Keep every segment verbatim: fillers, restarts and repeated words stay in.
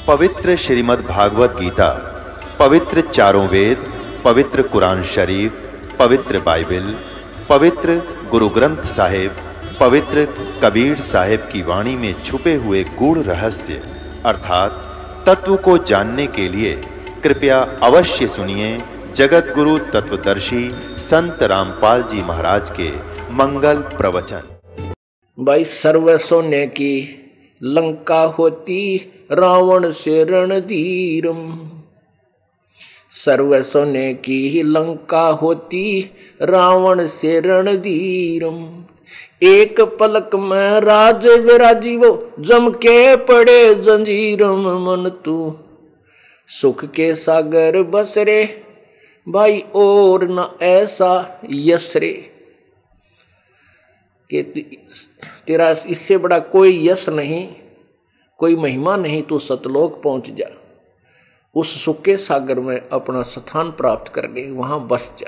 पवित्र श्रीमद् भागवत गीता, पवित्र चारों वेद, पवित्र कुरान शरीफ, पवित्र बाइबल, पवित्र गुरु ग्रंथ साहिब, पवित्र कबीर साहिब की वाणी में छुपे हुए गूढ़ रहस्य अर्थात तत्व को जानने के लिए कृपया अवश्य सुनिए जगत गुरु तत्वदर्शी संत रामपाल जी महाराज के मंगल प्रवचन। भाई सर्व सोने की लंका होती रावण से रणधीरम, सर्व सोने की लंका होती रावण से रणधीरम, एक पलक में राज विराजी वो जम के पड़े जंजीरम, मन तू सुख के सागर बसरे भाई और न ऐसा यशरे, कि तेरा इससे बड़ा कोई यश नहीं, कोई महिमा नहीं, तू सतलोक पहुंच जा, उस सुख के सागर में अपना स्थान प्राप्त कर ले, वहां बस जा।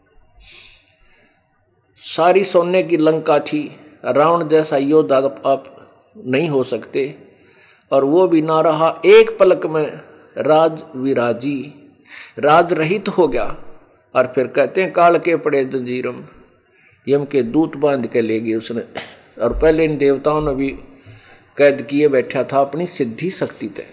सारी सोने की लंका थी, रावण जैसा योद्धा आप नहीं हो सकते, और वो भी ना रहा, एक पलक में राज विराजी, राज रहित हो गया। और फिर कहते हैं काल के पड़े जंजीरम, यम के दूत बांध के ले गए उसने, और पहले इन देवताओं ने भी कैद किए बैठा था अपनी सिद्धि शक्ति तय।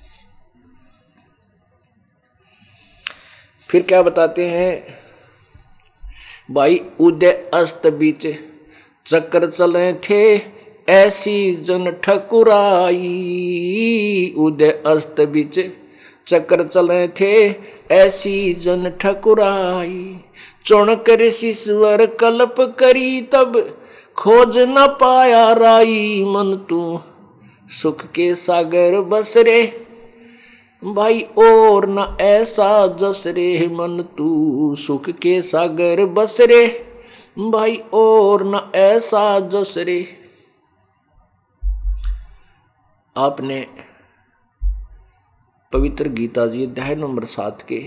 फिर क्या बताते हैं भाई, उदय अस्त बीच चक्र चले थे ऐसी जन ठकुराई, उदय अस्त बीच चक्र चले थे ऐसी जन ठकुराई, चौणक ऋषिश्वर कल्प करी तब खोज न पाया राई, मन तू सुख के सागर बसरे भाई और न ऐसा जसरे, मन तू सुख के सागर बसरे भाई और न ऐसा जसरे। आपने पवित्र गीता जी अध्याय नंबर सात के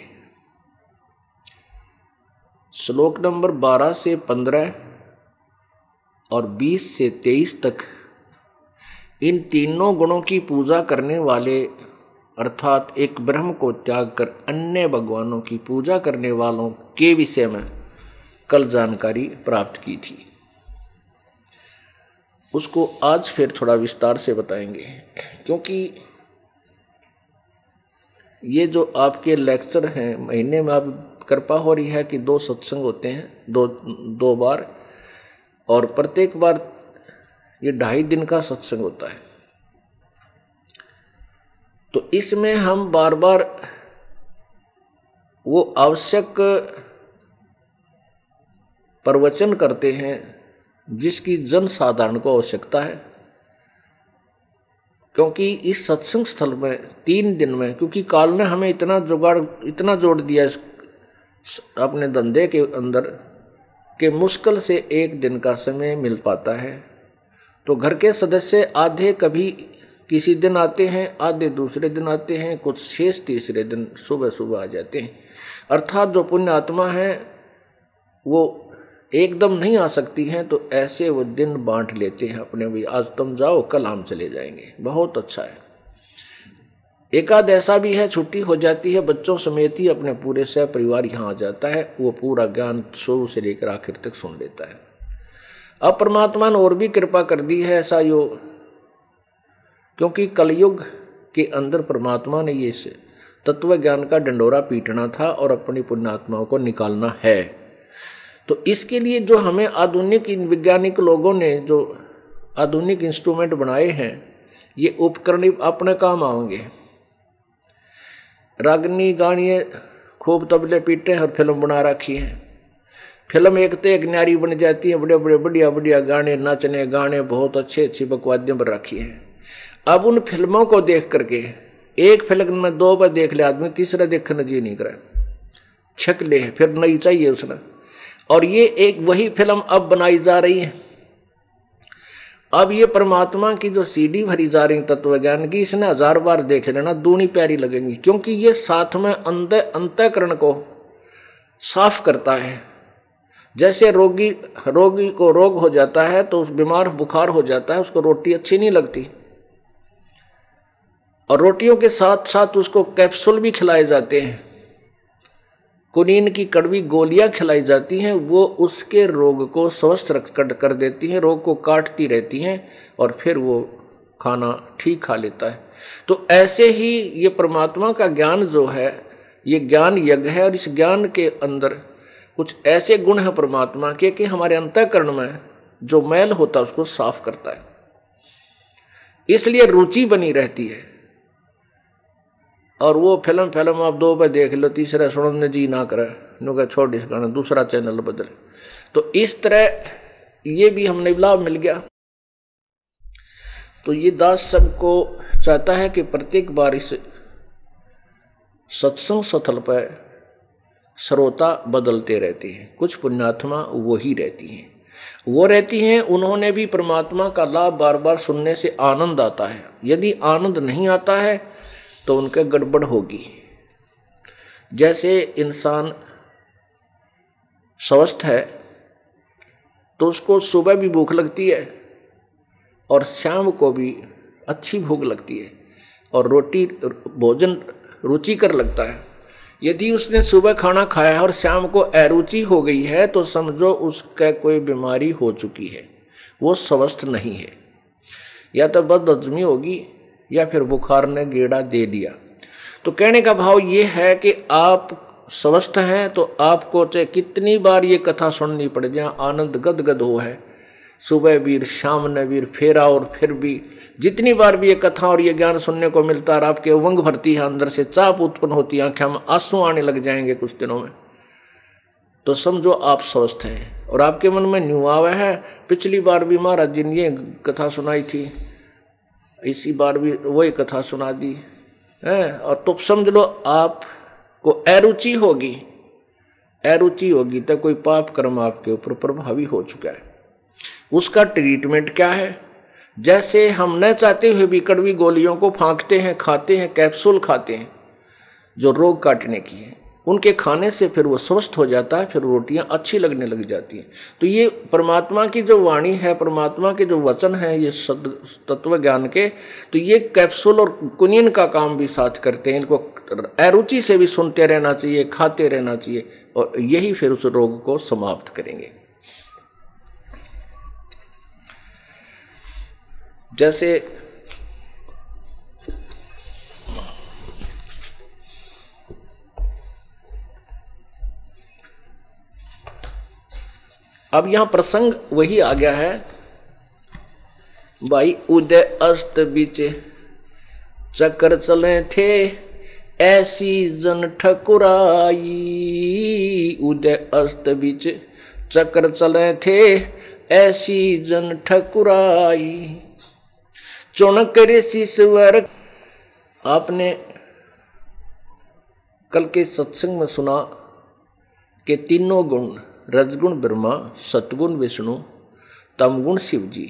श्लोक नंबर बारह से पंद्रह और बीस से तेईस तक इन तीनों गुणों की पूजा करने वाले अर्थात एक ब्रह्म को त्याग कर अन्य भगवानों की पूजा करने वालों के विषय में कल जानकारी प्राप्त की थी। उसको आज फिर थोड़ा विस्तार से बताएंगे, क्योंकि ये जो आपके लेक्चर हैं महीने में आप कृपा हो रही है कि दो सत्संग होते हैं, दो दो बार, और प्रत्येक बार ये ढाई दिन का सत्संग होता है। तो इसमें हम बार बार वो आवश्यक प्रवचन करते हैं जिसकी जन साधारण को आवश्यकता है, क्योंकि इस सत्संग स्थल में तीन दिन में, क्योंकि काल ने हमें इतना जुगाड़ इतना जोड़ दिया इस अपने धंधे के अंदर कि मुश्किल से एक दिन का समय मिल पाता है। तो घर के सदस्य आधे कभी किसी दिन आते हैं, आधे दूसरे दिन आते हैं, कुछ शेष तीसरे दिन सुबह सुबह आ जाते हैं। अर्थात जो पुण्य आत्मा है वो एकदम नहीं आ सकती हैं, तो ऐसे वो दिन बांट लेते हैं अपने, भी आज तुम जाओ कल हम चले जाएंगे, बहुत अच्छा है। एकाध ऐसा भी है छुट्टी हो जाती है, बच्चों समेत ही अपने पूरे सह परिवार यहाँ आ जाता है, वो पूरा ज्ञान शुरू से लेकर आखिर तक सुन लेता है। अब परमात्मा ने और भी कृपा कर दी है ऐसा यो, क्योंकि कलयुग के अंदर परमात्मा ने ये तत्व ज्ञान का डंडोरा पीटना था और अपनी पुण्यात्माओं को निकालना है। तो इसके लिए जो हमें आधुनिक वैज्ञानिक लोगों ने जो आधुनिक इंस्ट्रूमेंट बनाए हैं, ये उपकरण अपने काम आएंगे। रागनी गानिए खूब तबले पीटे और फिल्म बना रखी है। फिल्म एक तो एक न्यारी बन जाती है, बड़े बड़े बढ़िया बढ़िया गाने, नाचने गाने, बहुत अच्छे अच्छी बकवादियाँ बन रखी है। अब उन फिल्मों को देख करके एक फिल्म में दो बार देख ले आदमी, तीसरा देखने जी नहीं करे, छक ले, फिर नई चाहिए उसने। और ये एक वही फिल्म अब बनाई जा रही है। अब ये परमात्मा की जो सीडी भरी जा रही तत्व ज्ञान की, इसने हजार बार देख लेना, दूनी प्यारी लगेंगी, क्योंकि ये साथ में अंत अंतःकरण को साफ करता है। जैसे रोगी रोगी को रोग हो जाता है तो उस बीमार बुखार हो जाता है, उसको रोटी अच्छी नहीं लगती, और रोटियों के साथ साथ उसको कैप्सूल भी खिलाए जाते हैं, कुनीन की कड़वी गोलियां खिलाई जाती हैं, वो उसके रोग को स्वस्थ रख कर देती हैं, रोग को काटती रहती हैं और फिर वो खाना ठीक खा लेता है। तो ऐसे ही ये परमात्मा का ज्ञान जो है ये ज्ञान यज्ञ है, और इस ज्ञान के अंदर कुछ ऐसे गुण हैं परमात्मा के कि हमारे अंतःकरण में जो मैल होता है उसको साफ करता है, इसलिए रुचि बनी रहती है। और वो फिल्म फिल्म आप दो पे देख लो, तीसरा सुनने जी ना करे, नुका छोड़ इस गाना, दूसरा चैनल बदले। तो इस तरह ये भी हमने लाभ मिल गया। तो ये दास सबको चाहता है कि प्रत्येक बार इस सत्संग स्थल पर श्रोता बदलते रहते हैं, कुछ पुण्यात्मा वो ही रहती हैं, वो रहती हैं, उन्होंने भी परमात्मा का लाभ बार बार सुनने से आनंद आता है। यदि आनंद नहीं आता है तो उनका गड़बड़ होगी। जैसे इंसान स्वस्थ है तो उसको सुबह भी भूख लगती है और शाम को भी अच्छी भूख लगती है और रोटी भोजन रुचिकर लगता है। यदि उसने सुबह खाना खाया है और शाम को अरुचि हो गई है तो समझो उसका कोई बीमारी हो चुकी है, वो स्वस्थ नहीं है, या तो बदहजमी होगी या फिर बुखार ने गेड़ा दे दिया। तो कहने का भाव ये है कि आप स्वस्थ हैं तो आपको चाहे कितनी बार ये कथा सुननी पड़ जाए, आनंद गदगद हो है, सुबह भी शाम ने भी फेरा, और फिर भी जितनी बार भी ये कथा और ये ज्ञान सुनने को मिलता है, आपके उमंग भरती है, अंदर से चाप उत्पन्न होती है, आंखें में आंसू आने लग जाएंगे कुछ दिनों में, तो समझो आप स्वस्थ हैं। और आपके मन में न्यू आवा है, पिछली बार भी महाराज जी ने ये कथा सुनाई थी, इसी बार भी वही कथा सुना दी है, और तो समझ लो आपको अरुचि होगी, अरुचि होगी तो कोई पाप कर्म आपके ऊपर प्रभावी हो चुका है। उसका ट्रीटमेंट क्या है? जैसे हम न चाहते हुए भी कड़वी गोलियों को फांकते हैं, खाते हैं, कैप्सूल खाते हैं जो रोग काटने की है, उनके खाने से फिर वो स्वस्थ हो जाता है, फिर रोटियां अच्छी लगने लग जाती हैं। तो ये परमात्मा की जो वाणी है, परमात्मा के जो वचन है ये तत्व ज्ञान के, तो ये कैप्सूल और कुनीन का काम भी साथ करते हैं। इनको अरुचि से भी सुनते रहना चाहिए, खाते रहना चाहिए, और यही फिर उस रोग को समाप्त करेंगे। जैसे अब यहां प्रसंग वही आ गया है भाई, उदय अस्त बीच चक्कर चले थे ऐसी जन ठकुराई, उदय अस्त बीच चक्कर चले थे ऐसी जन ठकुराई, चौणक ऋषि स्वर। आपने कल के सत्संग में सुना कि तीनों गुण, रजगुण ब्रह्मा, सतगुण विष्णु, तमगुण शिव जी,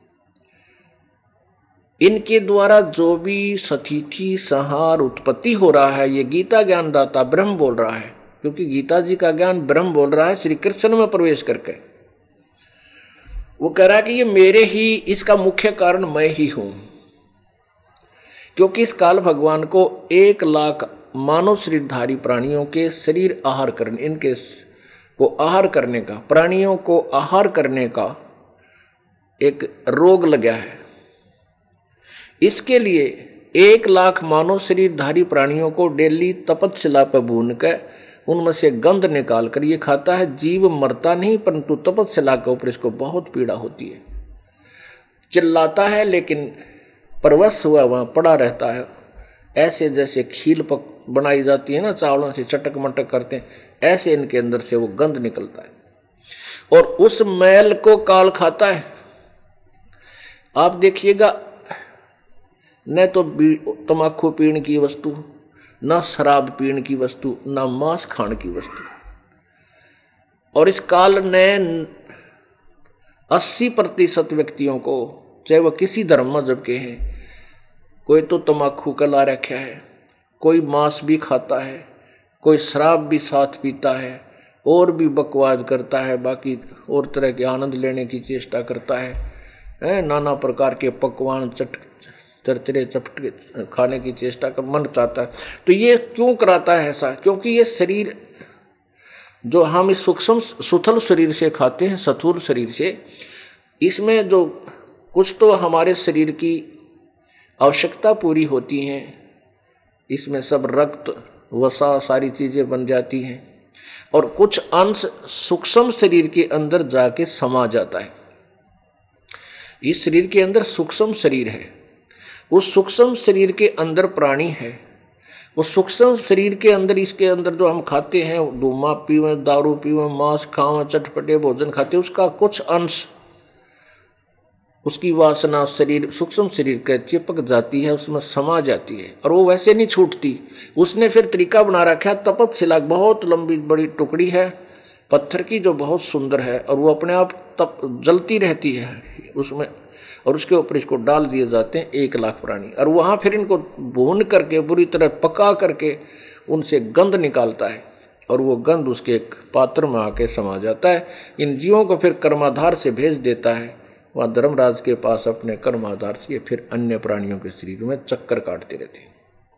इनके द्वारा जो भी सतिथि संहार उत्पत्ति हो रहा है, ये गीता ज्ञान दाता ब्रह्म बोल रहा है, क्योंकि गीता जी का ज्ञान ब्रह्म बोल रहा है श्री कृष्ण में प्रवेश करके। वो कह रहा है कि ये मेरे ही, इसका मुख्य कारण मैं ही हूं, क्योंकि इस काल भगवान को एक लाख मानव शरीरधारी प्राणियों के शरीर आहार करने, इनके को आहार करने का, प्राणियों को आहार करने का एक रोग लगा है। इसके लिए एक लाख मानव शरीरधारी प्राणियों को डेली तपस्या पर भून कर उनमें से गंध निकाल कर ये खाता है। जीव मरता नहीं, परंतु तपस्या के ऊपर इसको बहुत पीड़ा होती है, चिल्लाता है लेकिन परवश हुआ वहां पड़ा रहता है। ऐसे जैसे खील पक बनाई जाती है ना, चावलों से चटक मटक करते हैं, ऐसे इनके अंदर से वो गंध निकलता है और उस मैल को काल खाता है। आप देखिएगा, न तो तमाकू पीने की वस्तु, न शराब पीने की वस्तु, न मांस खाने की वस्तु, और इस काल ने अस्सी प्रतिशत व्यक्तियों को, चाहे वह किसी धर्म मजहब के हैं, कोई तो तमाकू का ला रखा है, कोई मांस भी खाता है, कोई शराब भी साथ पीता है, और भी बकवास करता है, बाकी और तरह के आनंद लेने की चेष्टा करता है, है नाना प्रकार के पकवान चट चरचरे चपटे खाने की चेष्टा कर मन चाहता है। तो ये क्यों कराता है ऐसा? क्योंकि ये शरीर जो हम इस सूक्ष्म सुथल शरीर से खाते हैं, स्थूल शरीर से, इसमें जो कुछ तो हमारे शरीर की आवश्यकता पूरी होती हैं, इसमें सब रक्त वसा सारी चीजें बन जाती हैं, और कुछ अंश सूक्ष्म शरीर के अंदर जाके समा जाता है। इस शरीर के अंदर सूक्ष्म शरीर है, उस सूक्ष्म शरीर के अंदर प्राणी है, उस सूक्ष्म शरीर के अंदर इसके अंदर जो हम खाते हैं, धूमा पीवें, दारू पीवें, मांस खावें, चटपटे भोजन खाते हैं, उसका कुछ अंश, उसकी वासना शरीर सूक्ष्म शरीर के चिपक जाती है, उसमें समा जाती है, और वो वैसे नहीं छूटती। उसने फिर तरीका बना रखा है, तपत शिला बहुत लंबी बड़ी टुकड़ी है पत्थर की जो बहुत सुंदर है, और वो अपने आप तप जलती रहती है उसमें, और उसके ऊपर इसको डाल दिए जाते हैं एक लाख प्राणी, और वहाँ फिर इनको भून करके बुरी तरह पका करके उनसे गंध निकालता है, और वो गंध उसके एक पात्र में आके समा जाता है। इन जीवों को फिर कर्माधार से भेज देता है वहाँ धर्मराज के पास, अपने कर्माधार से फिर अन्य प्राणियों के शरीर में चक्कर काटते रहते हैं।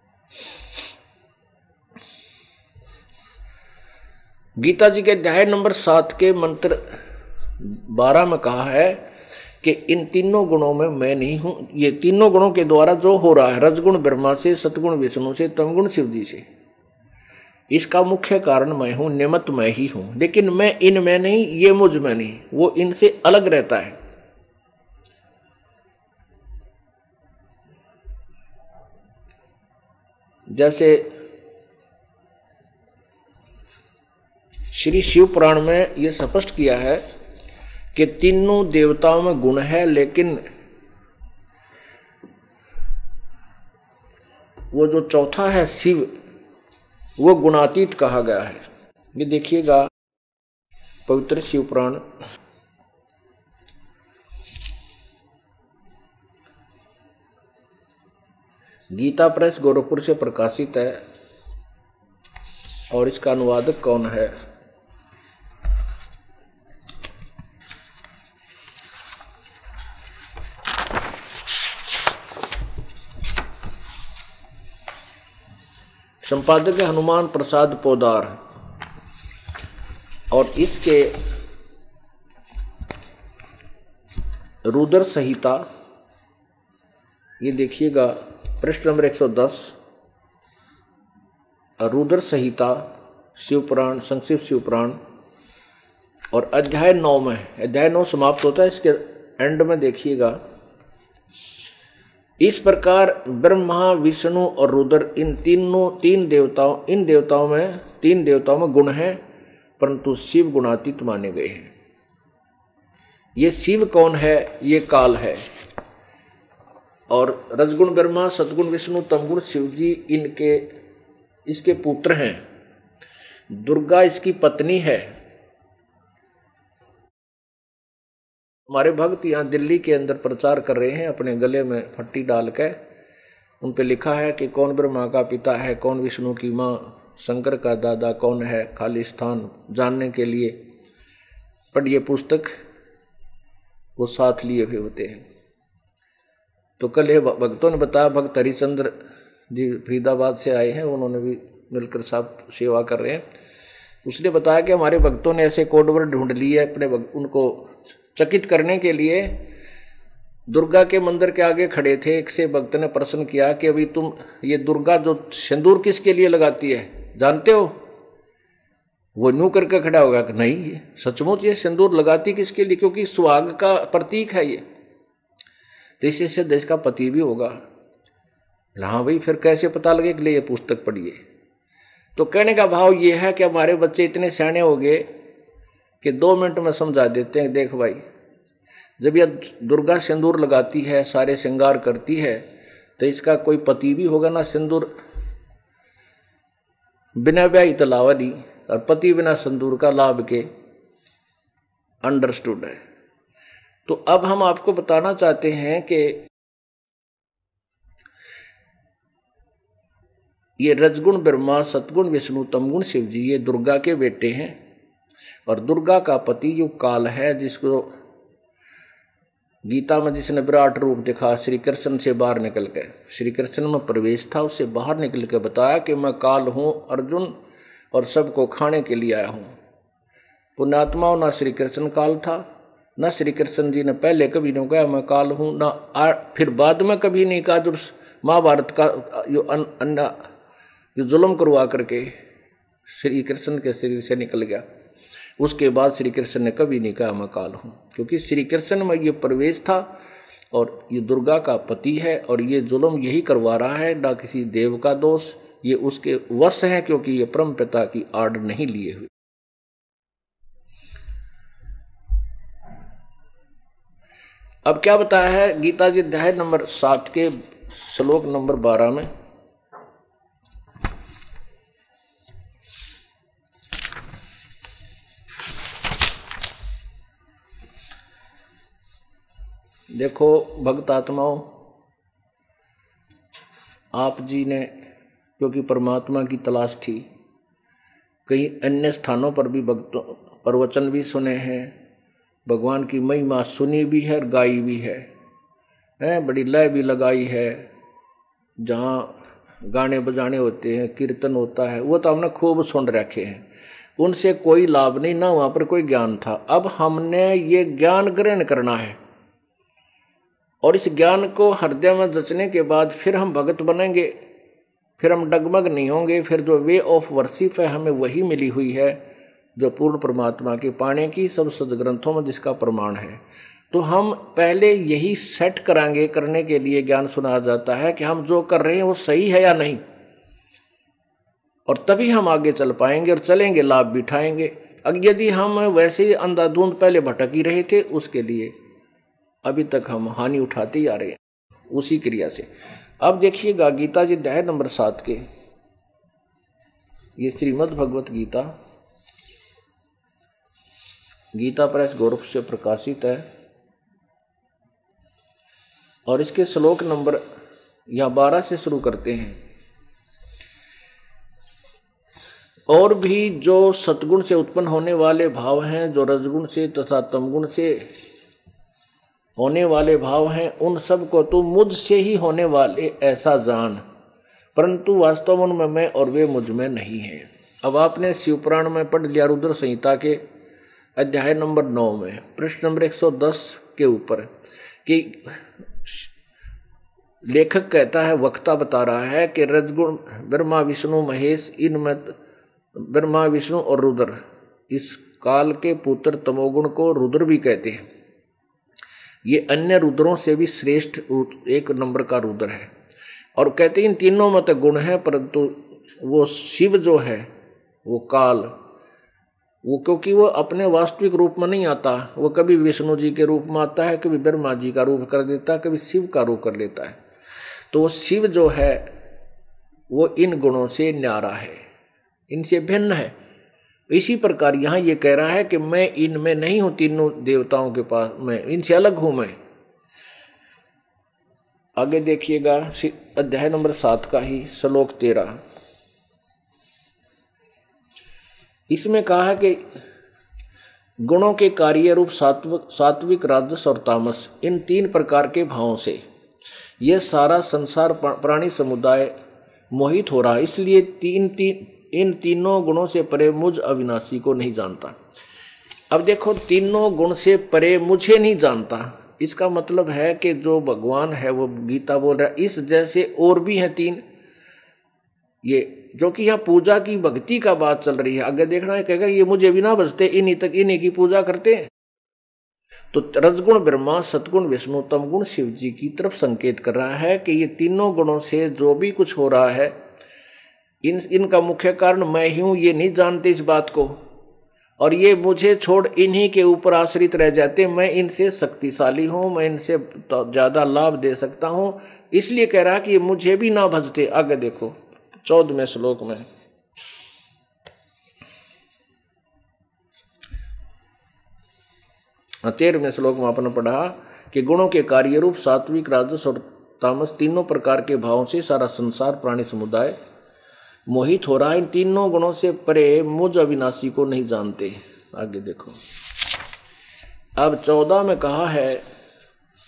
गीता जी के अध्याय नंबर सात के मंत्र बारह में कहा है कि इन तीनों गुणों में मैं नहीं हूं। ये तीनों गुणों के द्वारा जो हो रहा है, रजगुण ब्रह्मा से, सतगुण विष्णु से, तमगुण शिव जी से, इसका मुख्य कारण मैं हूं, निमित्त मैं ही हूं। लेकिन मैं इनमें नहीं, ये मुझ में नहीं, वो इनसे अलग रहता है। जैसे श्री शिव पुराण में यह स्पष्ट किया है कि तीनों देवताओं में गुण है, लेकिन वो जो चौथा है शिव, वो गुणातीत कहा गया है। ये देखिएगा पवित्र शिव पुराण गीता प्रेस गोरखपुर से प्रकाशित है, और इसका अनुवादक कौन है? संपादक है हनुमान प्रसाद पोदार, और इसके रुद्र संहिता, ये देखिएगा पृष्ठ नंबर एक सौ दस, रुद्र संहिता शिव पुराण, संक्षिप्त शिव पुराण, और अध्याय नौ में, अध्याय नौ समाप्त होता है, इसके एंड में देखिएगा, इस प्रकार ब्रह्मा विष्णु और रुद्र इन तीनों तीन देवताओं इन देवताओं में तीन देवताओं में गुण है, परंतु शिव गुणातीत माने गए हैं। ये शिव कौन है? ये काल है, और रजगुण ब्रह्मा, सतगुण विष्णु, तमगुण शिव जी इनके इसके पुत्र हैं। दुर्गा इसकी पत्नी है। हमारे भक्त यहाँ दिल्ली के अंदर प्रचार कर रहे हैं, अपने गले में फट्टी डाल के, उन पे लिखा है कि कौन ब्रह्मा का पिता है, कौन विष्णु की माँ, शंकर का दादा कौन है, खाली स्थान जानने के लिए। पर ये पुस्तक वो साथ लिए हुए होते हैं। तो कल ये भक्तों ने बताया, भक्त हरिचंद्र जी फरीदाबाद से आए हैं, उन्होंने भी मिलकर साहब सेवा कर रहे हैं। उसने बताया कि हमारे भक्तों ने ऐसे कोड वर्ड ढूंढ लिए अपने उनको चकित करने के लिए। दुर्गा के मंदिर के आगे खड़े थे, एक से भक्त ने प्रश्न किया कि अभी तुम ये दुर्गा जो सिंदूर किसके लिए लगाती है जानते हो? वो न्यू करके खड़ा होगा कि नहीं, ये सचमुच ये सिंदूर लगाती किसके लिए? क्योंकि सुहाग का प्रतीक है ये, तो इससे से देश का पति भी होगा। हाँ भाई, फिर कैसे पता लगे कि ले ये पुस्तक पढ़िए। तो कहने का भाव ये है कि हमारे बच्चे इतने सियाने हो गए कि दो मिनट में समझा देते हैं, देख भाई जब यह दुर्गा सिंदूर लगाती है, सारे श्रृंगार करती है, तो इसका कोई पति भी होगा ना। सिंदूर बिना ब्याह तलावा दी, और पति बिना सिंदूर का लाभ के अंडरस्टूड है। तो अब हम आपको बताना चाहते हैं कि ये रजगुण ब्रह्मा, सतगुण विष्णु, तमगुण शिव जी, ये दुर्गा के बेटे हैं, और दुर्गा का पति युग काल है, जिसको गीता में जिसने विराट रूप दिखा श्री कृष्ण से बाहर निकल के, श्री कृष्ण में प्रवेश था, उससे बाहर निकल के बताया कि मैं काल हूँ अर्जुन और सबको खाने के लिए आया हूँ। पुण्यात्माओं, ना श्री कृष्ण काल था, ना श्री कृष्ण जी ने पहले कभी नहीं कहा मैं काल हूँ, ना आ, फिर बाद में कभी नहीं कहा। जब महाभारत का यो अन्ना जो जुल्म करवा करके श्री कृष्ण के शरीर से निकल गया, उसके बाद श्री कृष्ण ने कभी नहीं कहा मैं काल हूँ, क्योंकि श्री कृष्ण में ये प्रवेश था और ये दुर्गा का पति है और ये जुल्म यही करवा रहा है, ना किसी देव का दोष, ये उसके वश है, क्योंकि ये परम पिता की आड़ नहीं लिए हुए। अब क्या बताया है गीता जी अध्याय नंबर सात के श्लोक नंबर बारह में, देखो भक्त आत्माओं, आप जी ने क्योंकि परमात्मा की तलाश थी, कई अन्य स्थानों पर भी भक्तों प्रवचन भी सुने हैं, भगवान की महिमा सुनी भी है और गाई भी है, है बड़ी लय भी लगाई है, जहाँ गाने बजाने होते हैं, कीर्तन होता है, वो तो हमने खूब सुन रखे हैं, उनसे कोई लाभ नहीं, ना वहाँ पर कोई ज्ञान था। अब हमने ये ज्ञान ग्रहण करना है और इस ज्ञान को हृदय में जचने के बाद फिर हम भगत बनेंगे, फिर हम डगमग नहीं होंगे, फिर जो वे ऑफ वर्शिप है हमें वही मिली हुई है जो पूर्ण परमात्मा के पाने की सब सदग्रंथों में जिसका प्रमाण है। तो हम पहले यही सेट करांगे, करने के लिए ज्ञान सुना जाता है कि हम जो कर रहे हैं वो सही है या नहीं, और तभी हम आगे चल पाएंगे और चलेंगे, लाभ भी उठाएंगे। अगर यदि हम वैसे ही अंधाधुंध पहले भटक ही रहे थे, उसके लिए अभी तक हम हानि उठाते ही आ रहे हैं उसी क्रिया से। अब देखिएगा गीता जी अध्याय नंबर सात के, ये श्रीमद् भगवत गीता गीता प्रेस गोरख से प्रकाशित है और इसके श्लोक नंबर या बारह से शुरू करते हैं। और भी जो सतगुण से उत्पन्न होने वाले भाव हैं, जो रजगुण से तथा तमगुण से होने वाले भाव हैं, उन सब को तू मुझसे ही होने वाले ऐसा जान, परंतु वास्तव उनमें मैं और वे मुझ में नहीं हैं। अब आपने शिवपुराण में पढ़ लिया रुद्र संहिता के अध्याय नंबर नौ में प्रश्न नंबर एक सौ दस के ऊपर कि लेखक कहता है, वक्ता बता रहा है कि रजगुण ब्रह्मा विष्णु महेश, इनमें ब्रह्मा विष्णु और रुद्र, इस काल के पुत्र तमोगुण को रुद्र भी कहते हैं। ये अन्य रुद्रों से भी श्रेष्ठ एक नंबर का रुद्र है और कहते हैं इन तीनों में तो गुण है, परंतु वो शिव जो है वो काल, वो क्योंकि वो अपने वास्तविक रूप में नहीं आता, वो कभी विष्णु जी के रूप में आता है, कभी ब्रह्मा जी का रूप कर देता है, कभी शिव का रूप कर लेता है। तो वो शिव जो है वो इन गुणों से न्यारा है, इनसे भिन्न है। इसी प्रकार यहाँ ये कह रहा है कि मैं इनमें नहीं हूं, तीनों देवताओं के पास मैं इनसे अलग हूं मैं। आगे देखिएगा अध्याय नंबर सात का ही श्लोक तेरह, इसमें कहा है कि गुणों के कार्य रूप सात्विक सात्विक राजस और तामस, इन तीन प्रकार के भावों से यह सारा संसार प्राणी समुदाय मोहित हो रहा है। इसलिए तीन तीन इन तीनों गुणों से परे मुझ अविनाशी को नहीं जानता। अब देखो, तीनों गुण से परे मुझे नहीं जानता, इसका मतलब है कि जो भगवान है वो गीता बोल रहा है इस जैसे और भी हैं तीन, ये जो कि यहाँ पूजा की भक्ति का बात चल रही है। आगे देखना है, कहेगा ये मुझे भी ना बचते, इन्हीं तक इन्हीं की पूजा करते हैं। तो रजगुण ब्रह्मा, सतगुण विष्णु, तमगुण शिव जी की तरफ संकेत कर रहा है कि ये तीनों गुणों से जो भी कुछ हो रहा है, इन इनका मुख्य कारण मैं ही हूं, ये नहीं जानते इस बात को, और ये मुझे छोड़ इन्हीं के ऊपर आश्रित रह जाते। मैं इनसे शक्तिशाली हूं, मैं इनसे ज्यादा लाभ दे सकता हूं, इसलिए कह रहा कि ये मुझे भी ना भजते। आगे देखो चौदहवें श्लोक में, तेरहवें श्लोक में आपने पढ़ा कि गुणों के कार्य रूप सात्विक राजस और तामस तीनों प्रकार के भावों से सारा संसार प्राणी समुदाय मोहित हो रहा है। इन तीनों गुणों से परे मुझ अविनाशी को नहीं जानते। आगे देखो, अब चौदह में कहा है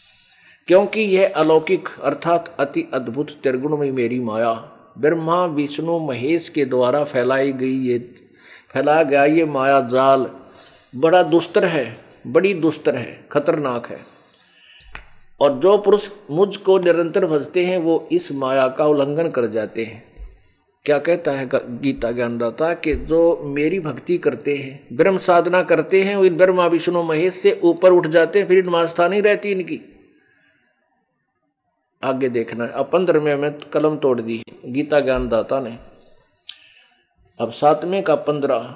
क्योंकि यह अलौकिक अर्थात अति अद्भुत त्रिगुणमयी मेरी माया ब्रह्मा विष्णु महेश के द्वारा फैलाई गई ये फैलाया गया ये माया जाल बड़ा दुस्तर है, बड़ी दुस्तर है, खतरनाक है। और जो पुरुष मुझको निरंतर भजते हैं वो इस माया का उल्लंघन कर जाते हैं। क्या कहता है गीता ज्ञानदाता कि जो मेरी भक्ति करते हैं, ब्रह्म साधना करते हैं, वो इन ब्रह्मा विष्णु महेश से ऊपर उठ जाते हैं, फिर इन आस्था नहीं रहती इनकी। आगे देखना है। अब पंद्रहवें में कलम तोड़ दी गीता ज्ञानदाता ने। अब सातवें का पंद्रह,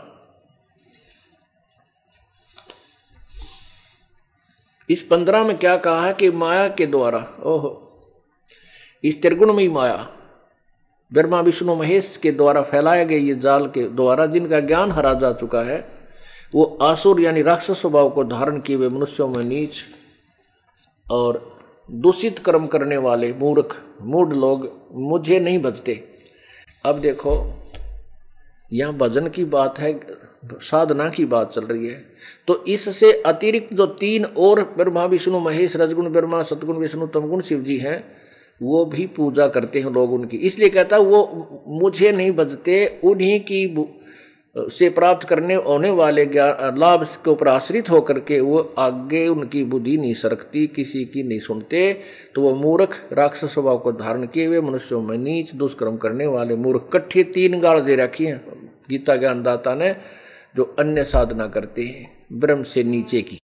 इस पंद्रह में क्या कहा है कि माया के द्वारा, ओहो, इस त्रिगुणमयी माया ब्रह्मा विष्णु महेश के द्वारा फैलाए गए ये जाल के द्वारा जिनका ज्ञान हरा जा चुका है, वो आसुर यानी राक्षस स्वभाव को धारण किए हुए मनुष्यों में नीच और दूषित कर्म करने वाले मूर्ख मूढ़ लोग मुझे नहीं भजते। अब देखो यहाँ भजन की बात है, साधना की बात चल रही है। तो इससे अतिरिक्त जो तीन और ब्रह्मा विष्णु महेश रजगुण ब्रह्मा सतगुण विष्णु तमगुण शिव जी हैं, वो भी पूजा करते हैं लोग उनकी। इसलिए कहता वो मुझे नहीं भजते, उन्हीं की से प्राप्त करने होने वाले ज्ञान लाभ के ऊपर आश्रित होकर के वो आगे उनकी बुद्धि नहीं सरकती, किसी की नहीं सुनते। तो वो मूर्ख राक्षस स्वभाव को धारण किए हुए मनुष्यों में नीच दुष्कर्म करने वाले मूर्ख, कट्ठे तीन गाल दे रखी हैं गीता ज्ञानदाता ने, जो अन्य साधना करते हैं ब्रह्म से नीचे की,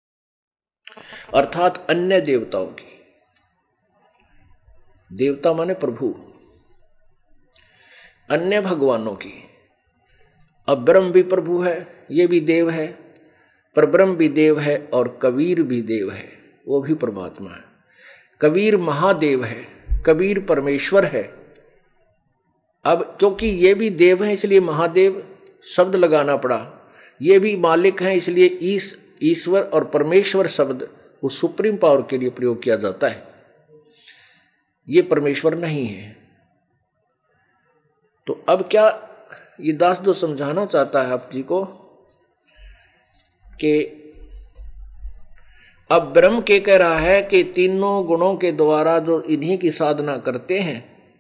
अर्थात अन्य देवताओं की। देवता माने प्रभु, अन्य भगवानों की। अब ब्रह्म भी प्रभु है, ये भी देव है, पर ब्रह्म भी देव है और कबीर भी देव है, वो भी परमात्मा है। कबीर महादेव है, कबीर परमेश्वर है। अब क्योंकि ये भी देव है इसलिए महादेव शब्द लगाना पड़ा, ये भी मालिक हैं इसलिए ईश ईश्वर और परमेश्वर शब्द उस सुप्रीम पावर के लिए प्रयोग किया जाता है। ये परमेश्वर नहीं है। तो अब क्या ये दास जो समझाना चाहता है आप जी को कि अब ब्रह्म के कह रहा है कि तीनों गुणों के द्वारा जो इन्हीं की साधना करते हैं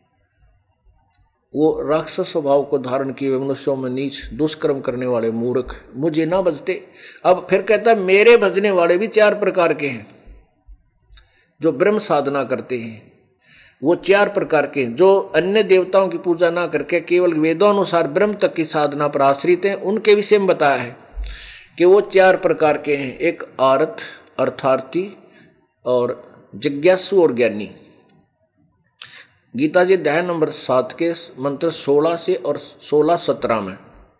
वो राक्षस स्वभाव को धारण किए हुए मनुष्यों में नीच दुष्कर्म करने वाले मूर्ख मुझे ना भजते। अब फिर कहता है मेरे भजने वाले भी चार प्रकार के हैं। जो ब्रह्म साधना करते हैं वो चार प्रकार के, जो अन्य देवताओं की पूजा ना करके केवल वेदोनुसार ब्रह्म तक की साधना पर आश्रित हैं, उनके विषय में बताया है कि वो चार प्रकार के हैं। एक आरत अर्थार्थी और जिज्ञासु और ज्ञानी। गीता जी अध्याय नंबर सात के मंत्र सोलह से और सोलह सत्रह में।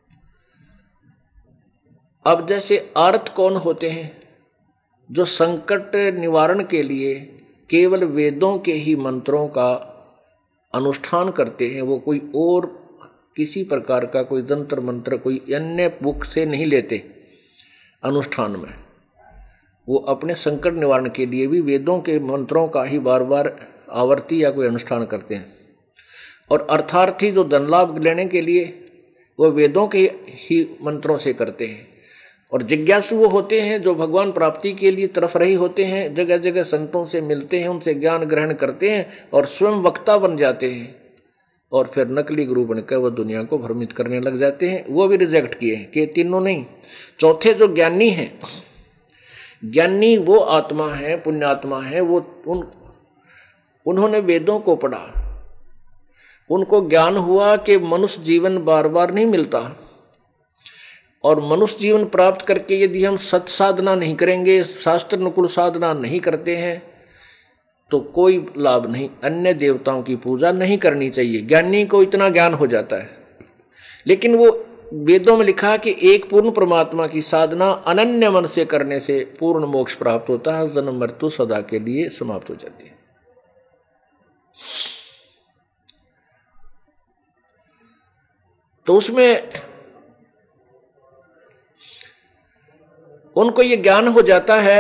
अब जैसे आरत कौन होते हैं? जो संकट निवारण के लिए केवल वेदों के ही मंत्रों का अनुष्ठान करते हैं, वो कोई और किसी प्रकार का कोई जंत्र मंत्र कोई अन्य बुक से नहीं लेते अनुष्ठान में। वो अपने संकट निवारण के लिए भी वेदों के मंत्रों का ही बार बार आवर्ती या कोई अनुष्ठान करते हैं। और अर्थार्थी जो धन लाभ लेने के लिए वो वेदों के ही मंत्रों से करते हैं। और जिज्ञासु वो होते हैं जो भगवान प्राप्ति के लिए तरफ रही होते हैं, जगह जगह संतों से मिलते हैं, उनसे ज्ञान ग्रहण करते हैं और स्वयं वक्ता बन जाते हैं और फिर नकली गुरु बनकर वो दुनिया को भ्रमित करने लग जाते हैं। वो भी रिजेक्ट किए हैं कि तीनों नहीं। चौथे जो ज्ञानी हैं, ज्ञानी वो आत्मा है, पुण्यात्मा है, वो उन उन्होंने वेदों को पढ़ा, उनको ज्ञान हुआ कि मनुष्य जीवन बार बार नहीं मिलता और मनुष्य जीवन प्राप्त करके यदि हम सत साधना नहीं करेंगे, शास्त्र अनुकूल साधना नहीं करते हैं तो कोई लाभ नहीं। अन्य देवताओं की पूजा नहीं करनी चाहिए। ज्ञानी को इतना ज्ञान हो जाता है, लेकिन वो वेदों में लिखा कि एक पूर्ण परमात्मा की साधना अनन्य मन से करने से पूर्ण मोक्ष प्राप्त होता है, जन्म मृत्यु सदा के लिए समाप्त हो जाती है। तो उसमें उनको ये ज्ञान हो जाता है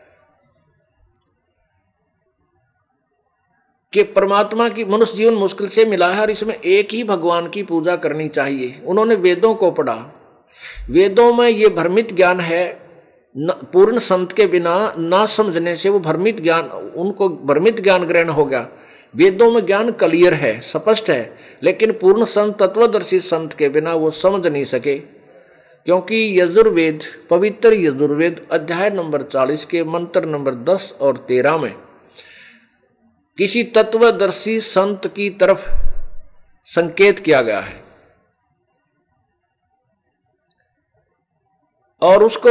कि परमात्मा की मनुष्य जीवन मुश्किल से मिला है और इसमें एक ही भगवान की पूजा करनी चाहिए। उन्होंने वेदों को पढ़ा, वेदों में ये भ्रमित ज्ञान है न, पूर्ण संत के बिना ना समझने से वो भ्रमित ज्ञान, उनको भ्रमित ज्ञान ग्रहण हो गया। वेदों में ज्ञान क्लियर है, स्पष्ट है, लेकिन पूर्ण संत तत्वदर्शी संत के बिना वो समझ नहीं सके, क्योंकि यजुर्वेद, पवित्र यजुर्वेद अध्याय नंबर चालीस के मंत्र नंबर दस और तेरह में किसी तत्वदर्शी संत की तरफ संकेत किया गया है और उसको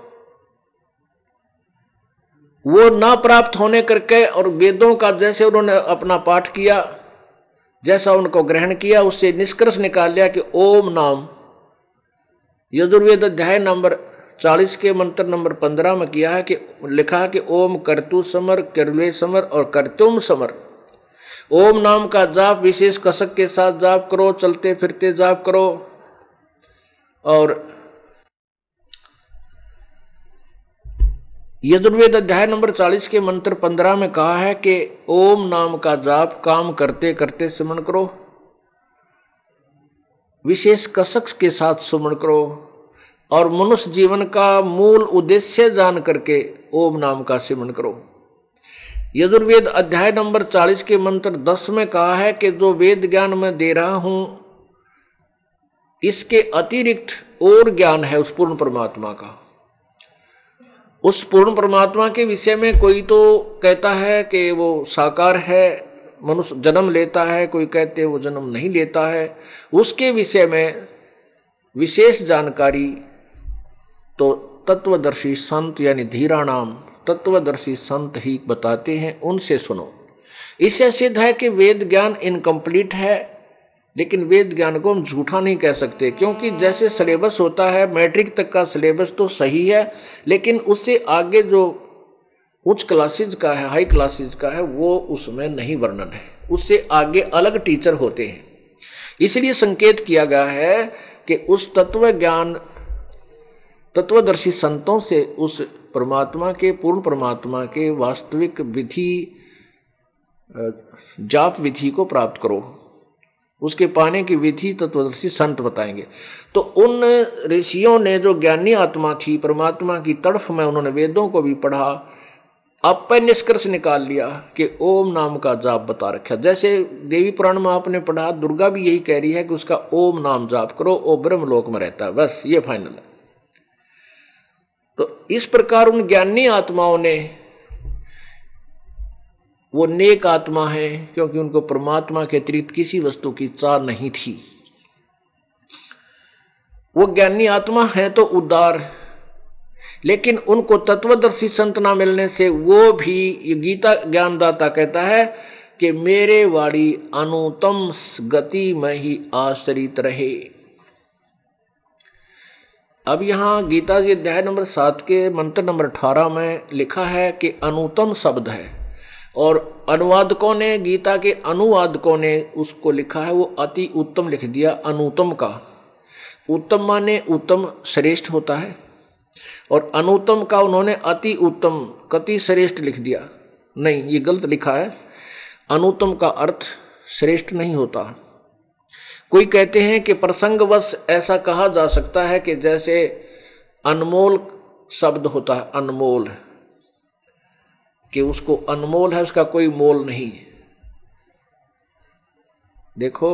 वो ना प्राप्त होने करके और वेदों का जैसे उन्होंने अपना पाठ किया, जैसा उनको ग्रहण किया, उससे निष्कर्ष निकाल लिया कि ओम नाम, यजुर्वेद अध्याय नंबर चालीस के मंत्र नंबर पंद्रह में किया है कि लिखा है कि ओम कर्तु समर, किरवे समर और कर्तुम समर। ओम नाम का जाप विशेष कसक के साथ जाप करो, चलते फिरते जाप करो। और यजुर्वेद अध्याय नंबर चालीस के मंत्र पंद्रह में कहा है कि ओम नाम का जाप काम करते करते सुमन करो, विशेष कसक के साथ सुमन करो और मनुष्य जीवन का मूल उद्देश्य जान करके ओम नाम का सिमरण करो। यजुर्वेद अध्याय नंबर चालीस के मंत्र दस में कहा है कि जो वेद ज्ञान मैं दे रहा हूं, इसके अतिरिक्त और ज्ञान है उस पूर्ण परमात्मा का। उस पूर्ण परमात्मा के विषय में कोई तो कहता है कि वो साकार है, मनुष्य जन्म लेता है, कोई कहते हैं वो जन्म नहीं लेता है। उसके विषय में विशेष जानकारी तो तत्वदर्शी संत यानी धीराणाम तत्वदर्शी संत ही बताते हैं, उनसे सुनो। इससे सिद्ध है कि वेद ज्ञान इनकम्प्लीट है, लेकिन वेद ज्ञान को हम झूठा नहीं कह सकते, क्योंकि जैसे सिलेबस होता है, मैट्रिक तक का सिलेबस तो सही है, लेकिन उससे आगे जो उच्च क्लासेज का है, हाई क्लासेज का है, वो उसमें नहीं वर्णन है, उससे आगे अलग टीचर होते हैं। इसलिए संकेत किया गया है कि उस तत्व ज्ञान तत्वदर्शी संतों से उस परमात्मा के, पूर्ण परमात्मा के वास्तविक विधि, जाप विधि को प्राप्त करो। उसके पाने की विधि तत्वदर्शी संत बताएंगे। तो उन ऋषियों ने, जो ज्ञानी आत्मा थी, परमात्मा की तड़फ में उन्होंने वेदों को भी पढ़ा, आप पर निष्कर्ष निकाल लिया कि ओम नाम का जाप बता रखा। जैसे देवी पुराण में आपने पढ़ा, दुर्गा भी यही कह रही है कि उसका ओम नाम जाप करो, वो ब्रह्मलोक में रहता है, बस ये फाइनल है। तो इस प्रकार उन ज्ञानी आत्माओं ने, वो नेक आत्मा है क्योंकि उनको परमात्मा के अतिरिक्त किसी वस्तु की चाह नहीं थी। वो ज्ञानी आत्मा है तो उदार, लेकिन उनको तत्वदर्शी संत ना मिलने से वो भी, ये गीता ज्ञानदाता कहता है कि मेरे वाणी अनुतम गति में ही आश्रित रहे। अब यहां गीता जी अध्याय नंबर सात के मंत्र नंबर अठारह में लिखा है कि अनुतम शब्द है, और अनुवादकों ने, गीता के अनुवादकों ने उसको लिखा है, वो अति उत्तम लिख दिया अनुतम का। उत्तम माने उत्तम श्रेष्ठ होता है, और अनुतम का उन्होंने अति उत्तम कति श्रेष्ठ लिख दिया। नहीं, ये गलत लिखा है। अनुतम का अर्थ श्रेष्ठ नहीं होता। कोई कहते हैं कि प्रसंगवश ऐसा कहा जा सकता है कि जैसे अनमोल शब्द होता है, अनमोल, कि उसको अनमोल है, उसका कोई मोल नहीं। देखो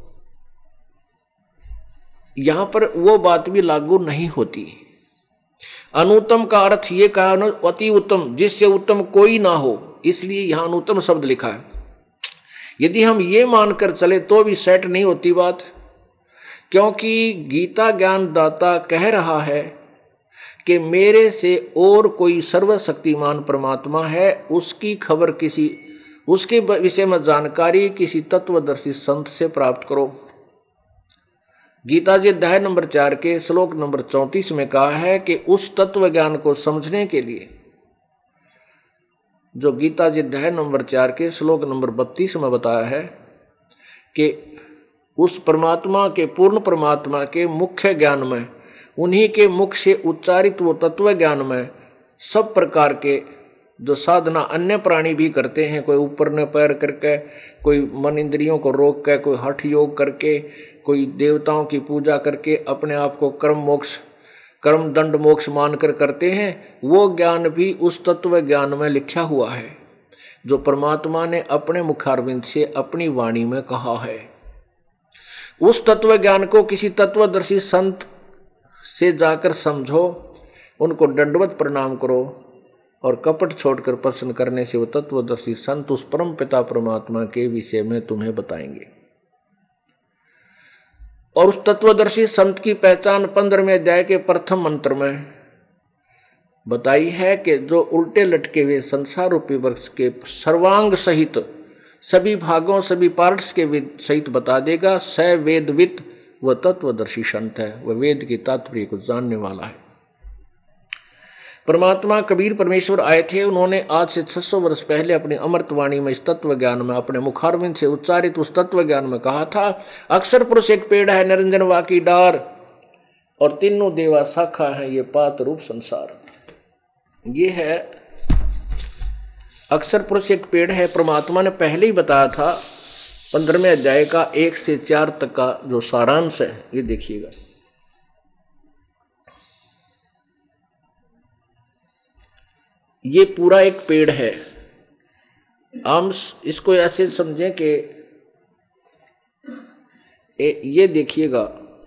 यहां पर वो बात भी लागू नहीं होती। अनुत्तम का अर्थ ये कहा ना, अति उत्तम, जिससे उत्तम कोई ना हो, इसलिए यहां अनुत्तम शब्द लिखा है। यदि हम ये मानकर चले तो भी सेट नहीं होती बात, क्योंकि गीता ज्ञानदाता कह रहा है कि मेरे से और कोई सर्वशक्तिमान परमात्मा है, उसकी खबर किसी, उसके विषय में जानकारी किसी तत्वदर्शी संत से प्राप्त करो। गीता जी अध्याय नंबर चार के श्लोक नंबर चौंतीस में कहा है कि उस तत्व ज्ञान को समझने के लिए, जो गीता जी अध्याय नंबर चार के श्लोक नंबर बत्तीस में बताया है कि उस परमात्मा के, पूर्ण परमात्मा के मुख्य ज्ञान में, उन्हीं के मुख से उच्चारित वो तत्व ज्ञान में सब प्रकार के जो साधना अन्य प्राणी भी करते हैं, कोई ऊपर न पैर करके, कोई मन इंद्रियों को रोक के, कोई हठ योग करके, कोई देवताओं की पूजा करके अपने आप को कर्म मोक्ष कर्म दंड मोक्ष मानकर करते हैं, वो ज्ञान भी उस तत्व ज्ञान में लिखा हुआ है जो परमात्मा ने अपने मुखारविंद से अपनी वाणी में कहा है। उस तत्व ज्ञान को किसी तत्वदर्शी संत से जाकर समझो, उनको दंडवत प्रणाम करो और कपट छोड़कर प्रश्न करने से वो तत्वदर्शी संत उस परम पिता परमात्मा के विषय में तुम्हें बताएंगे। और उस तत्वदर्शी संत की पहचान पंद्रहवें अध्याय के प्रथम मंत्र में बताई है कि जो उल्टे लटके हुए संसार रूपी वृक्ष के सर्वांग सहित सभी भागों सभी पार्ट्स के सहित बता देगा। स वेदवित वह तत्वदर्शी संत है, वह वेद की तात्पर्य को जानने वाला है। परमात्मा कबीर परमेश्वर आए थे, उन्होंने आज से छह सौ वर्ष पहले अपनी अमृतवाणी में इस तत्व ज्ञान में अपने मुखारविंद से उच्चारित उस तत्व ज्ञान में कहा था, अक्षर पुरुष एक पेड़ है, निरंजन वाकी डार और तीनों देवा शाखा है, ये पात रूप संसार। ये है अक्षर पुरुष एक पेड़ है। परमात्मा ने पहले ही बताया था पंद्रहवें अध्याय का एक से चार तक का जो सारांश है, ये देखिएगा। ये पूरा एक पेड़ है। हम इसको ऐसे समझें कि ये देखिएगा,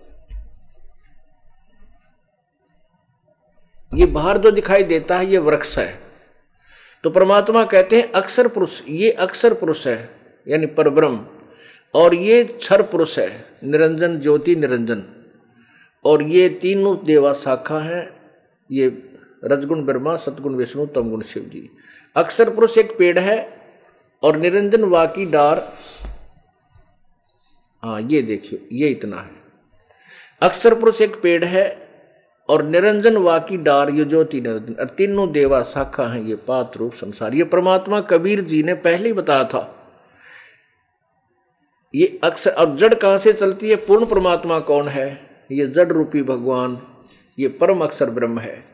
ये बाहर जो दिखाई देता है ये वृक्ष है। तो परमात्मा कहते हैं अक्षर पुरुष, ये अक्षर पुरुष है यानी परब्रह्म, और ये क्षर पुरुष है निरंजन ज्योति निरंजन, और ये तीनों देवा शाखा हैं, ये रजगुण ब्रह्मा सतगुण विष्णु तमगुण शिव जी। अक्षर पुरुष एक पेड़ है और निरंजन वाकी डार, हाँ ये देखियो ये इतना है। अक्षर पुरुष एक पेड़ है और निरंजन वाकी डार ये ज्योति निरंजन, और तीनों देवा शाखा हैं, ये पात रूप संसार। ये परमात्मा कबीर जी ने पहले ही बताया था। ये अक्षर और जड़ कहां से चलती है? पूर्ण परमात्मा कौन है? ये जड़ रूपी भगवान, ये परम अक्षर ब्रह्म है,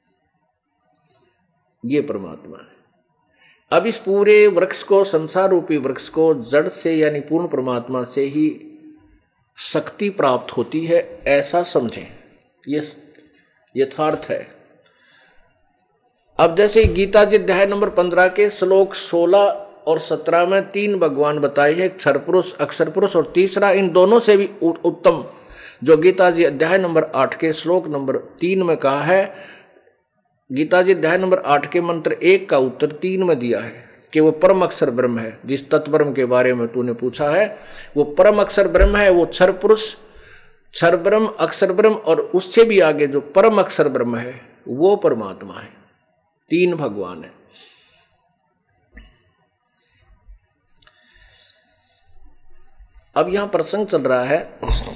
ये परमात्मा है। अब इस पूरे वृक्ष को, संसार रूपी वृक्ष को जड़ से यानी पूर्ण परमात्मा से ही शक्ति प्राप्त होती है, ऐसा समझें, ये यथार्थ है। अब जैसे गीता जी अध्याय नंबर पंद्रह के श्लोक सोलह और सत्रह में तीन भगवान बताए हैं, क्षर पुरुष अक्षर पुरुष और तीसरा, इन दोनों से भी उत्तम जो गीता जी अध्याय नंबर आठ के श्लोक नंबर तीन में कहा है। गीता जी अध्याय नंबर आठ के मंत्र एक का उत्तर तीन में दिया है कि वो परम अक्षर ब्रह्म है। जिस तत्ब्रह्म के बारे में तूने पूछा है वो परम अक्षर ब्रह्म है, वो क्षर पुरुष क्षर ब्रह्म अक्षर ब्रह्म और उससे भी आगे जो परम अक्षर ब्रह्म है वो परमात्मा है। तीन भगवान है। अब यहां प्रसंग चल रहा है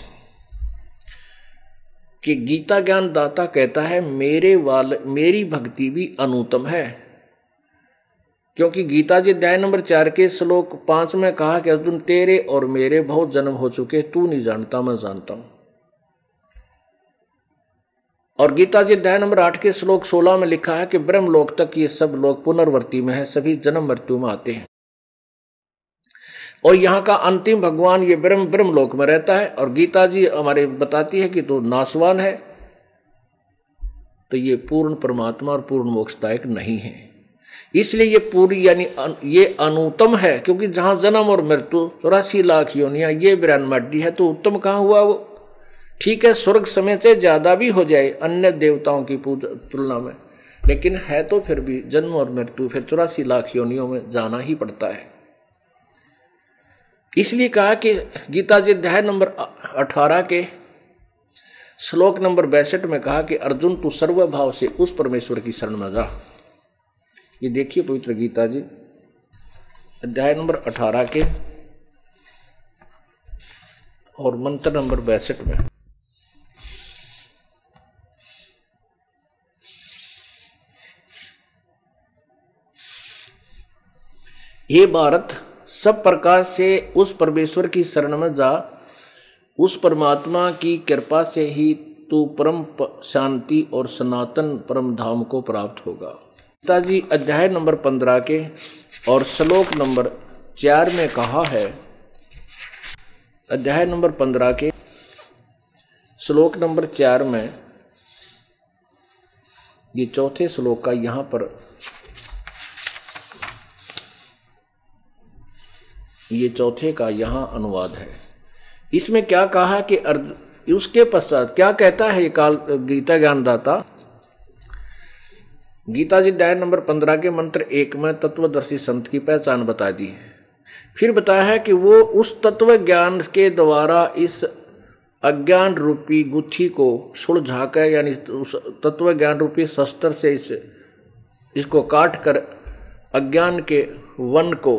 कि गीता ज्ञान दाता कहता है मेरे वाल मेरी भक्ति भी अनुत्तम है, क्योंकि गीता जी अध्याय नंबर चार के श्लोक पांच में कहा कि अर्जुन तेरे और मेरे बहुत जन्म हो चुके, तू नहीं जानता मैं जानता हूं। और गीता जी अध्याय नंबर आठ के श्लोक सोलह में लिखा है कि ब्रह्मलोक तक ये सब लोग पुनर्वर्ती में है, सभी जन्म मृत्यु में आते हैं, और यहाँ का अंतिम भगवान ये ब्रह्म ब्रह्मलोक में रहता है। और गीता जी हमारे बताती है कि तो नाशवान है, तो ये पूर्ण परमात्मा और पूर्ण मोक्षदायक नहीं है। इसलिए ये पूरी यानी ये अनुत्तम है, क्योंकि जहां जन्म और मृत्यु चौरासी लाख योनियां ये बिरानमड्डी है, तो उत्तम कहाँ हुआ वो? ठीक है, स्वर्ग समय से ज्यादा भी हो जाए अन्य देवताओं की पूजा तुलना में, लेकिन है तो फिर भी जन्म और मृत्यु, फिर चौरासी लाख योनियों में जाना ही पड़ता है। इसलिए कहा कि गीता जी अध्याय नंबर अठारह के श्लोक नंबर बैसठ में कहा कि अर्जुन तू सर्वभाव से उस परमेश्वर की शरण में जा। ये देखिए पवित्र गीता जी अध्याय नंबर अठारह के और मंत्र नंबर बैसठ में। हे भारत, सब प्रकार से उस परमेश्वर की शरण में जा, उस परमात्मा की कृपा से ही तू परम शांति और सनातन परम धाम को प्राप्त होगा। गीता जी अध्याय नंबर पंद्रह के और श्लोक नंबर चार में कहा है, अध्याय नंबर पंद्रह के श्लोक नंबर चार में ये चौथे श्लोक का यहां पर ये चौथे का यहां अनुवाद है। इसमें क्या कहा कि अर्जुन, उसके पश्चात क्या कहता है ये काल गीता ज्ञानदाता, गीता जी अध्याय नंबर पंद्रह के मंत्र एक में तत्वदर्शी संत की पहचान बता दी। फिर बताया है कि वो उस तत्व ज्ञान के द्वारा इस अज्ञान रूपी गुत्थी को सुलझा कर, यानी उस तत्व ज्ञान रूपी शस्त्र से इस इसको काट कर अज्ञान के वन को,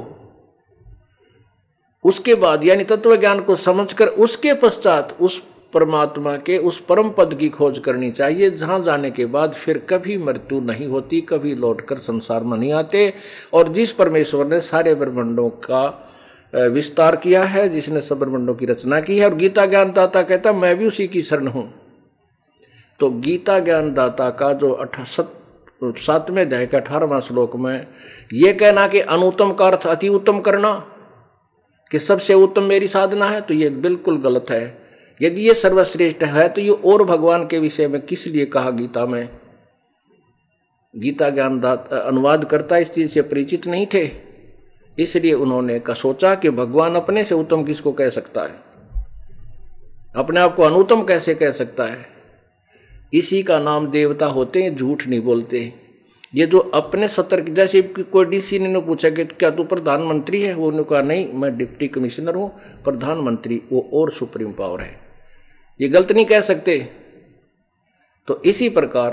उसके बाद यानी तत्व ज्ञान को समझकर उसके पश्चात उस परमात्मा के उस परम पद की खोज करनी चाहिए, जहां जाने के बाद फिर कभी मृत्यु नहीं होती, कभी लौटकर संसार में नहीं आते। और जिस परमेश्वर ने सारे ब्रह्मांडों का विस्तार किया है, जिसने सब ब्रह्मांडों की रचना की है, और गीता ज्ञानदाता कहता मैं भी उसी की शरण हूं। तो गीता ज्ञानदाता का जो अठासत सातवें अध्याय के अठारहवां श्लोक में यह कहना कि अनुत्तम का अर्थ अति उत्तम करना, कि सबसे उत्तम मेरी साधना है, तो ये बिल्कुल गलत है। यदि ये सर्वश्रेष्ठ है तो ये और भगवान के विषय में किस लिए कहा गीता में? गीता ज्ञानदाता अनुवाद करता इस चीज से परिचित नहीं थे, इसलिए उन्होंने का सोचा कि भगवान अपने से उत्तम किसको कह सकता है, अपने आप को अनुत्तम कैसे कह सकता है? इसी का नाम देवता होते हैं, झूठ नहीं बोलते। ये जो अपने सतर्क, जैसे कोई डीसी ने पूछा कि क्या तू प्रधानमंत्री है, वो उन्होंने कहा नहीं मैं डिप्टी कमिश्नर हूं, प्रधानमंत्री वो और सुप्रीम पावर है, ये गलत नहीं कह सकते। तो इसी प्रकार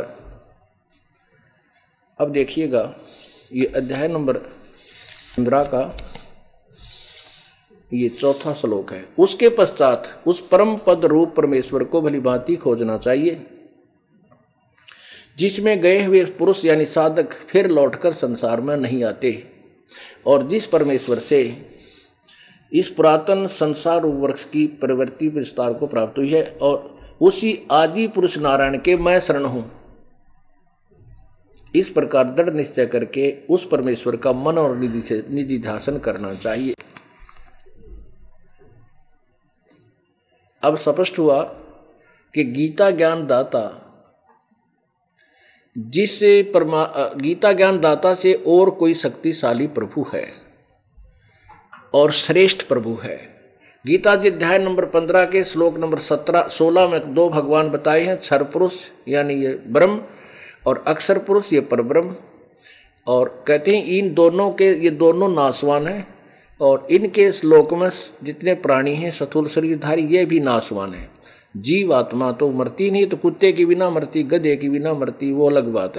अब देखिएगा ये अध्याय नंबर पंद्रह का ये चौथा श्लोक है। उसके पश्चात उस परम पद रूप परमेश्वर को भली भांति खोजना चाहिए, जिसमें गए हुए पुरुष यानी साधक फिर लौटकर संसार में नहीं आते, और जिस परमेश्वर से इस पुरातन संसार वृक्ष की प्रवृत्ति विस्तार को प्राप्त हुई है, और उसी आदि पुरुष नारायण के मैं शरण हूं। इस प्रकार दृढ़ निश्चय करके उस परमेश्वर का मन और निधि से निधि ध्यान करना चाहिए। अब स्पष्ट हुआ कि गीता ज्ञान दाता जिस परमा गीता ज्ञान दाता से और कोई शक्तिशाली प्रभु है और श्रेष्ठ प्रभु है। गीता जी अध्याय नंबर पंद्रह के श्लोक नंबर सत्रह सोलह में दो भगवान बताए हैं, क्षर पुरुष यानी ये ब्रह्म, और अक्षर पुरुष ये परब्रह्म। और कहते हैं इन दोनों के ये दोनों नाशवान हैं, और इनके श्लोक में जितने प्राणी हैं स्थूल शरीरधारी ये भी नाशवान है। जीव आत्मा तो मरती नहीं, तो कुत्ते की बिना मरती, गधे की बिना मरती, वो अलग बात है।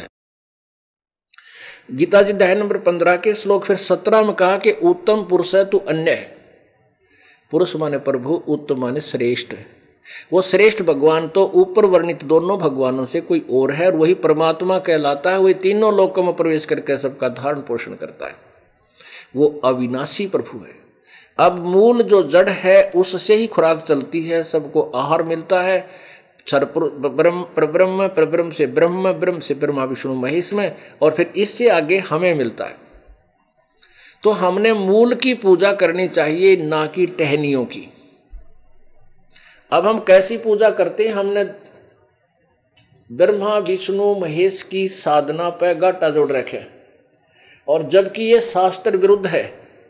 गीता जी अध्याय नंबर पंद्रह के श्लोक फिर सत्रह में कहा कि उत्तम पुरुष है तू अन्य है। पुरुष माने प्रभु, उत्तम माने श्रेष्ठ। वो श्रेष्ठ भगवान तो ऊपर वर्णित दोनों भगवानों से कोई और है, और वही परमात्मा कहलाता है। वही तीनों लोकों में प्रवेश करके सबका धारण पोषण करता है, वो अविनाशी प्रभु है। अब मूल जो जड़ है उससे ही खुराक चलती है, सबको आहार मिलता है। क्षर ब्रह्म परब्रह्म, परब्रह्म से ब्रह्म, ब्रह्म से ब्रह्मा विष्णु महेश में, और फिर इससे आगे हमें मिलता है। तो हमने मूल की पूजा करनी चाहिए, ना कि टहनियों की। अब हम कैसी पूजा करते हैं? हमने ब्रह्मा विष्णु महेश की साधना पर गाटा जोड़ रखे, और जबकि ये शास्त्र विरुद्ध है।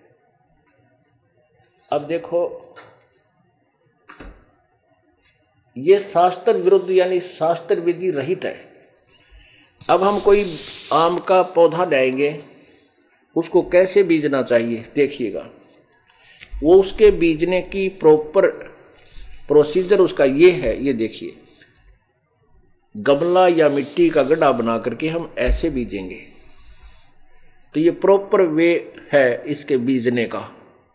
अब देखो ये शास्त्र विरुद्ध यानी शास्त्र विधि रहित है। अब हम कोई आम का पौधा लाएंगे, उसको कैसे बीजना चाहिए देखिएगा। वो उसके बीजने की प्रॉपर प्रोसीजर उसका ये है, ये देखिए। गमला या मिट्टी का गड्ढा बना करके हम ऐसे बीजेंगे, तो ये प्रॉपर वे है इसके बीजने का।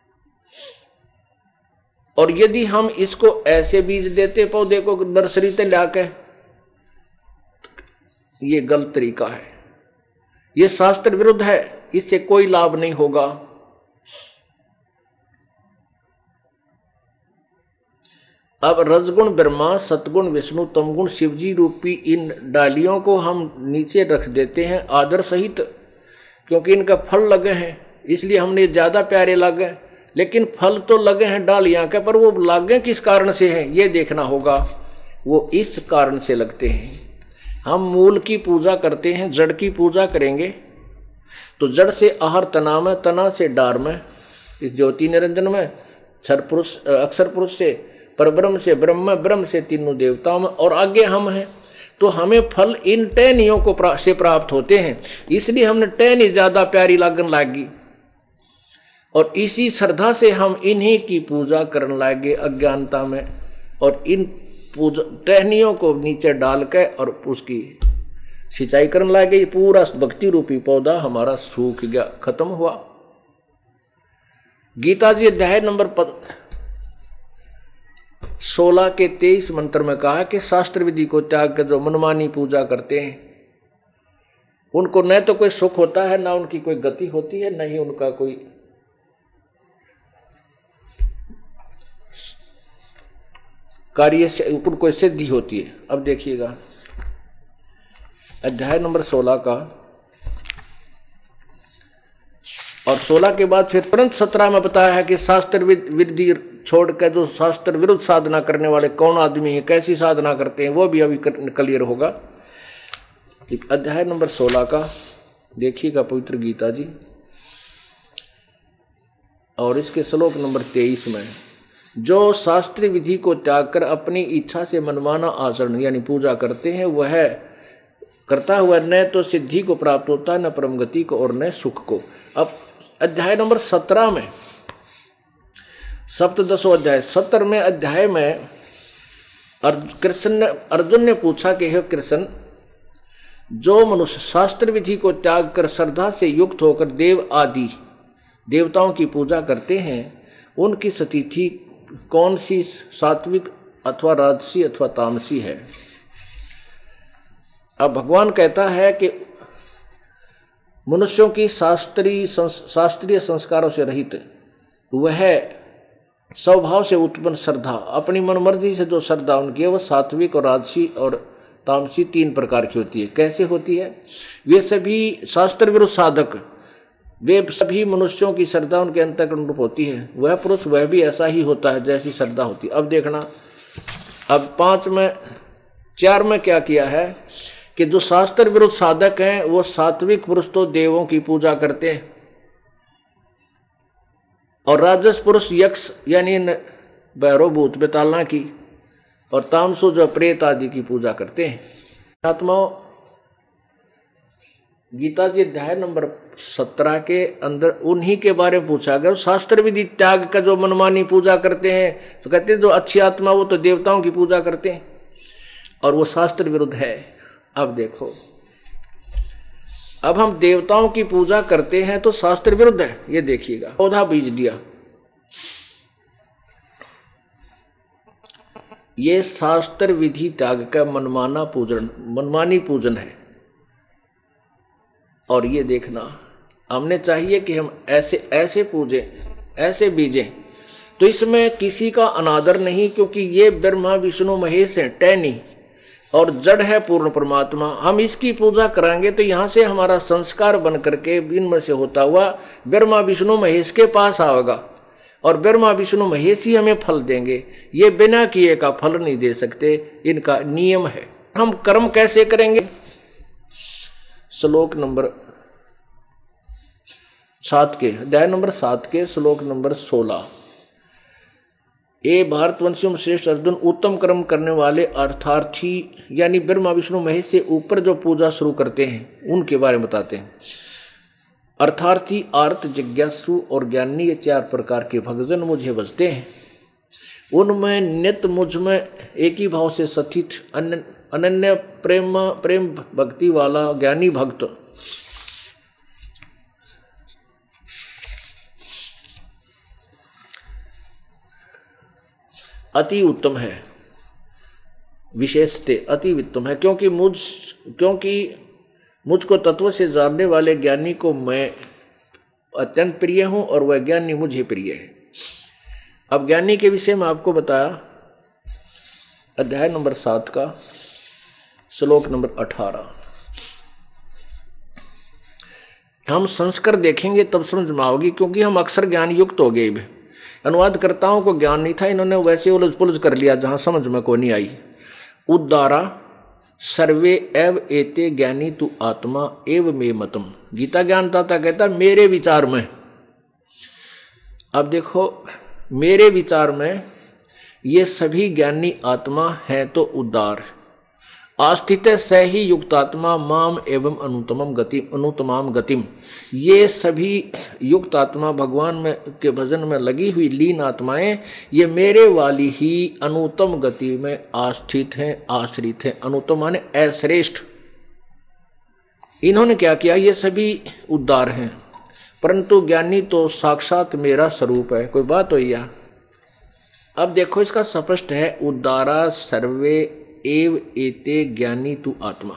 और यदि हम इसको ऐसे बीज देते पौधे को नर्सरी से लाके, ये गलत तरीका है, ये शास्त्र विरुद्ध है, इससे कोई लाभ नहीं होगा। अब रजगुण ब्रह्मा, सतगुण विष्णु, तमगुण शिवजी रूपी इन डालियों को हम नीचे रख देते हैं आदर सहित, क्योंकि इनका फल लगे हैं इसलिए हमने ज्यादा प्यारे लगे। लेकिन फल तो लगे हैं डालियां के, पर वो लागे किस कारण से हैं ये देखना होगा। वो इस कारण से लगते हैं हम मूल की पूजा करते हैं, जड़ की पूजा करेंगे तो जड़ से आहर तना में, तना से डार में, इस ज्योति निरंजन में, क्षर पुरुष अक्षर पुरुष से, परब्रह्म से, ब्रह्म ब्रह्म से, तीनों देवताओं में, और आगे हम हैं। तो हमें फल इन टहनियों को प्रा, से प्राप्त होते हैं। इसलिए हमने टहनी ज्यादा प्यारी लागन लागी और इसी श्रद्धा से हम इन्हीं की पूजा करने लगे अज्ञानता में, और इन पूजा टहनियों को नीचे डाल के और उसकी सिंचाई करने लगे। पूरा भक्ति रूपी पौधा हमारा सूख गया, खत्म हुआ। गीता जी अध्याय नंबर सोलह के तेईस मंत्र में कहा कि शास्त्र विधि को त्याग कर जो मनमानी पूजा करते हैं उनको न तो कोई सुख होता है, ना उनकी कोई गति होती है, न ही उनका कोई कार्य से ऊपर कोई सिद्धि होती है। अब देखिएगा अध्याय नंबर सोलह का, और सोलह के बाद फिर तुरंत सत्रह में बताया है कि शास्त्र विधि छोड़कर जो शास्त्र विरुद्ध साधना करने वाले कौन आदमी है, कैसी साधना करते हैं, वो भी अभी क्लियर होगा। अध्याय नंबर सोलह का देखिएगा पवित्र गीता जी, और इसके श्लोक नंबर तेईस में, जो शास्त्रीय विधि को त्याग कर अपनी इच्छा से मनमाना आचरण यानी पूजा करते हैं, वह करता हुआ न तो सिद्धि को प्राप्त होता है, न परम गति को, और न सुख को। अब अध्याय नंबर सत्रह में, सप्तदशो अध्याय, सत्रहवें अध्याय में कृष्ण ने अर्जुन ने पूछा कि हे कृष्ण, जो मनुष्य शास्त्र विधि को त्याग कर श्रद्धा से युक्त होकर देव आदि देवताओं की पूजा करते हैं, उनकी स्थिति कौन सी, सात्विक अथवा राजसी अथवा तामसी है। अब भगवान कहता है कि मनुष्यों की शास्त्रीय शास्त्रीय संस्कारों से रहित वह स्वभाव से उत्पन्न श्रद्धा, अपनी मनमर्जी से जो श्रद्धा उनकी है, वह सात्विक और राजसी और तामसी तीन प्रकार की होती है। कैसे होती है? वे सभी शास्त्र विरुद्ध साधक, वे सभी मनुष्यों की श्रद्धा उनके अंतःकरण रूप होती है। वह पुरुष वह भी ऐसा ही होता है जैसी श्रद्धा होती है। अब देखना, अब पांच में चार में क्या किया है कि जो शास्त्र विरुद्ध साधक हैं वो सात्विक पुरुष तो देवों की पूजा करते हैं, और राजस पुरुष यक्ष यानी भैरव भूत बेतालना की, और तामसु जो प्रेत आदि की पूजा करते हैं। आत्माओं, गीता जी अध्याय नंबर सत्रह के अंदर उन्हीं के बारे में पूछा गया। शास्त्र विधि त्याग का जो मनमानी पूजा करते हैं, तो कहते हैं जो अच्छी आत्मा वो तो देवताओं की पूजा करते हैं, और वो शास्त्र विरुद्ध है। अब देखो, अब हम देवताओं की पूजा करते हैं तो शास्त्र विरुद्ध है। ये देखिएगा, पौधा बीज दिया, ये शास्त्र विधि त्याग का मनमाना पूजन, मनमानी पूजन है। और ये देखना, हमने चाहिए कि हम ऐसे ऐसे पूजें, ऐसे बीजें, तो इसमें किसी का अनादर नहीं, क्योंकि ये ब्रह्मा विष्णु महेश हैं, टैनी, और जड़ है पूर्ण परमात्मा। हम इसकी पूजा कराएंगे तो यहाँ से हमारा संस्कार बन करके इनमें से होता हुआ ब्रह्मा विष्णु महेश के पास आएगा, और ब्रह्मा विष्णु महेश ही हमें फल देंगे। ये बिना किए का फल नहीं दे सकते, इनका नियम है। हम कर्म कैसे करेंगे? श्लोक नंबर सात के अध्याय नंबर सात के श्लोक नंबर सोलह, ए भारतवंशियों श्रेष्ठ अर्जुन, उत्तम कर्म करने वाले अर्थार्थी यानी ब्रह्मा विष्णु महेश से ऊपर जो पूजा शुरू करते हैं उनके बारे में बताते हैं। अर्थार्थी, आर्त, जिज्ञासु और ज्ञानी, ये चार प्रकार के भक्तजन मुझे बजते हैं। उनमें नित्य मुझ में एक ही भाव से स्थित अनन्य प्रेम प्रेम भक्ति वाला ज्ञानी भक्त अति उत्तम है। विशेषते अति उत्तम है, क्योंकि मुझ क्योंकि मुझको तत्व से जानने वाले ज्ञानी को मैं अत्यंत प्रिय हूं, और वह ज्ञानी मुझे प्रिय है। अब ज्ञानी के विषय में आपको बताया, अध्याय नंबर सात का श्लोक नंबर अठारह। हम संस्कार देखेंगे तब समझ में आओगी, क्योंकि हम अक्सर ज्ञान युक्त हो गए। अनुवादकर्ताओं को ज्ञान नहीं था, इन्होंने वैसे उलझ पुलझ कर लिया जहां समझ में को नहीं आई। उद्दारा सर्वे एव एते ज्ञानी तु आत्मा एव मे मतम। गीता ज्ञानदाता कहता मेरे विचार में, अब देखो मेरे विचार में ये सभी ज्ञानी आत्मा है तो उदार, आस्थित स ही युक्तात्मा माम एवं अनुतमम गतिम अनुतमाम गतिम। ये सभी युक्त आत्मा भगवान में के भजन में लगी हुई लीन आत्माएं ये मेरे वाली ही अनुतम गति में आस्थित हैं, आश्रित हैं। अनुतम माने अश्रेष्ठ। इन्होंने क्या किया, ये सभी उदार हैं, परंतु ज्ञानी तो साक्षात मेरा स्वरूप है। कोई बात हो या? अब देखो इसका स्पष्ट है, उदारा सर्वे एव एते ज्ञानी तु आत्मा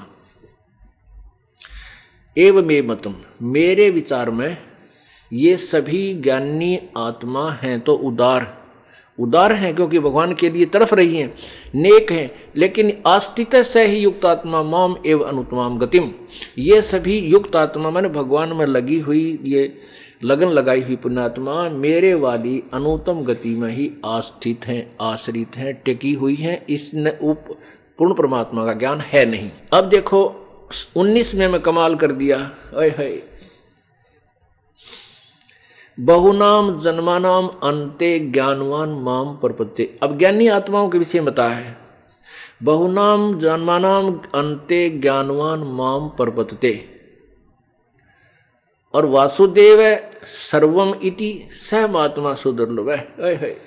एव मे मतम। मेरे विचार में ये सभी ज्ञानी आत्मा हैं तो उदार, उदार हैं क्योंकि भगवान के लिए तरफ रही हैं, नेक हैं, लेकिन आस्थित से ही युक्त आत्मा माम एव अनुतमाम गतिम। ये सभी युक्त आत्मा मैंने भगवान में लगी हुई, ये लगन लगाई हुई पुण्यात्मा मेरे वाली अनुतम गति में ही आस्थित हैं, आश्रित हैं, टिकी हुई हैं। इसने उप पूर्ण परमात्मा का ज्ञान है नहीं। अब देखो उन्नीस में मैं कमाल कर दिया, अय है बहुनाम जन्मानाम अंते ज्ञानवान माम प्रपत्ते। अब ज्ञानी आत्माओं के विषय में बताया है, बहुनाम जन्मानाम अंते ज्ञानवान माम प्रपत्ते, और वासुदेव सर्वम इति सहमात्मा सुदुर्लभ है।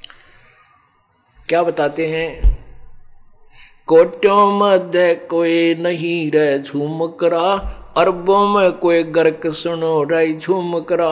क्या बताते हैं, कोट्यों मध्य कोई नहीं रह झूम करा, अरबों में कोई गर्क सुनो रही झूम करा,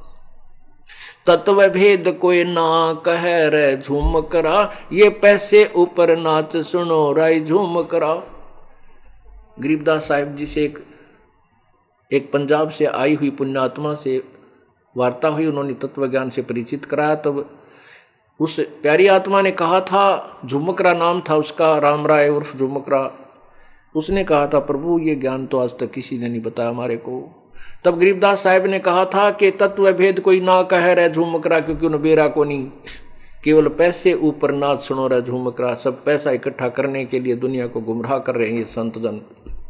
तत्व भेद कोई ना कह रहे झूम करा, ये पैसे ऊपर नाच सुनो रही झूम करा। गरीबदास साहिब जी से एक एक पंजाब से आई हुई पुण्यात्मा से वार्ता हुई, उन्होंने तत्व ज्ञान से परिचित कराया। तब उस प्यारी आत्मा ने कहा था, झुमकरा नाम था उसका, राम राय उर्फ झुमकरा, उसने कहा था प्रभु ये ज्ञान तो आज तक किसी ने नहीं बताया हमारे को। तब गरीबदास साहिब ने कहा था कि तत्व भेद कोई ना कह रहे झुमकरा, क्योंकि उन्हें बेरा को नहीं, केवल पैसे ऊपर नाच सुनो रहे झुमकरा। सब पैसा इकट्ठा करने के लिए दुनिया को गुमराह कर रहे हैं ये संत जन,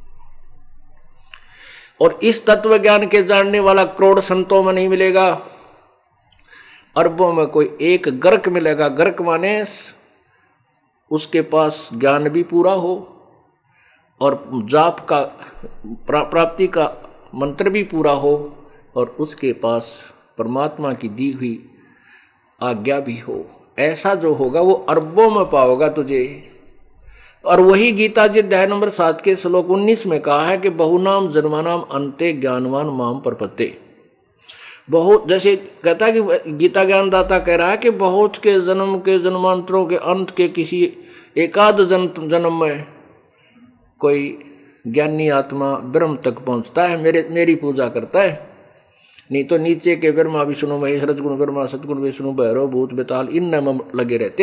और इस तत्व ज्ञान के जानने वाला करोड़ संतों में नहीं मिलेगा, अरबों में कोई एक गर्क मिलेगा। गर्क माने उसके पास ज्ञान भी पूरा हो और जाप का प्राप्ति का मंत्र भी पूरा हो, और उसके पास परमात्मा की दी हुई आज्ञा भी हो। ऐसा जो होगा वो अरबों में पाओगा तुझे। और वही गीता जी अध्याय नंबर सात के श्लोक उन्नीस में कहा है कि बहुनाम जन्मानाम अंते ज्ञानवान माम प्रपत्ते। बहुत जैसे कहता है कि गीता ज्ञानदाता कह रहा है कि बहुत के जन्म के जन्मांतरों के अंत के किसी एकाध जन्म जन्म में कोई ज्ञानी आत्मा ब्रह्म तक पहुंचता है, मेरे मेरी पूजा करता है। नहीं तो नीचे के ब्रह्मा विष्णु महेश रजगुण ब्रह्मा सतगुण विष्णु भैरव भूत बेताल इन में लगे रहते।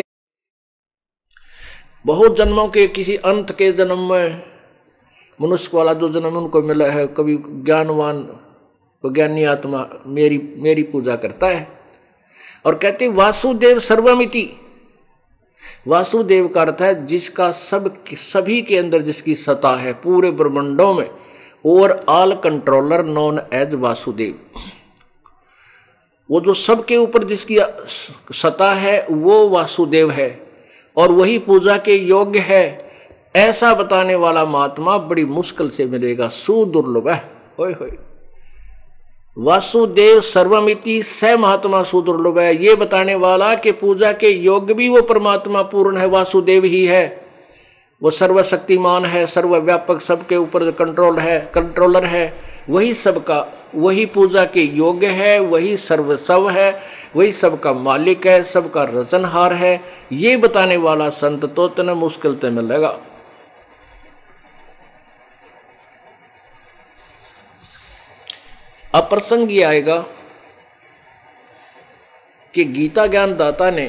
बहुत जन्मों के किसी अंत के जन्म में मनुष्य वाला जो जन्म उनको मिला है, कभी ज्ञानवान तो ज्ञानी आत्मा मेरी मेरी पूजा करता है। और कहते वासुदेव सर्वमिति, वासुदेव का अर्थ है जिसका सब सभी के अंदर जिसकी सत्ता है पूरे ब्रह्मांडों में, और all controller non age Vasudev. वो जो सबके ऊपर जिसकी सत्ता है वो वासुदेव है, और वही पूजा के योग्य है। ऐसा बताने वाला महात्मा बड़ी मुश्किल से मिलेगा, सुदुर्लभ है। होय होय वासुदेव सर्वमिति स महात्मा सुदुर्लभ है। ये बताने वाला कि पूजा के योग्य भी वो परमात्मा पूर्ण है, वासुदेव ही है। वो सर्वशक्तिमान है, सर्वव्यापक, सबके ऊपर कंट्रोल है, कंट्रोलर है। वही सबका, वही पूजा के योग्य है, वही सर्वस्व है, वही सबका मालिक है, सबका रचनहार है। ये बताने वाला संत तो तने मुश्किल से मिलेगा। अब प्रसंग ये आएगा कि गीता ज्ञान दाता ने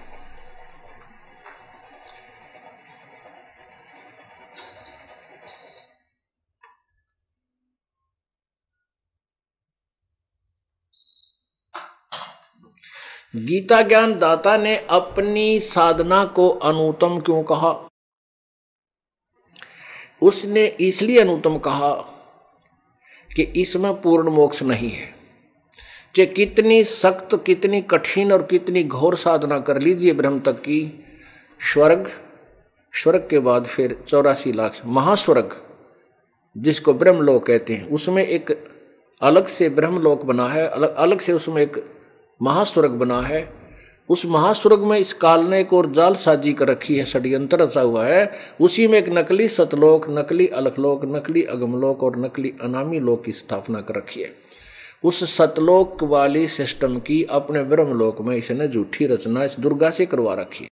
गीता ज्ञान दाता ने अपनी साधना को अनुत्तम क्यों कहा? उसने इसलिए अनुत्तम कहा कि इसमें पूर्ण मोक्ष नहीं है। चाहे कितनी सख्त, कितनी कठिन और कितनी घोर साधना कर लीजिए ब्रह्म तक की, स्वर्ग, स्वर्ग के बाद फिर चौरासी लाख महास्वर्ग जिसको ब्रह्मलोक कहते हैं, उसमें एक अलग से ब्रह्मलोक बना है, अलग अलग से उसमें एक महास्वर्ग बना है। उस महास्वर्ग में इस काल ने एक और जाल साजी कर रखी है, षड्यंत्र रचा हुआ है। उसी में एक नकली सतलोक, नकली अलखलोक, नकली अगमलोक और नकली अनामी लोक की स्थापना कर रखी है। उस सतलोक वाली सिस्टम की अपने ब्रह्मलोक में इसने झूठी रचना इस दुर्गा से करवा रखी है।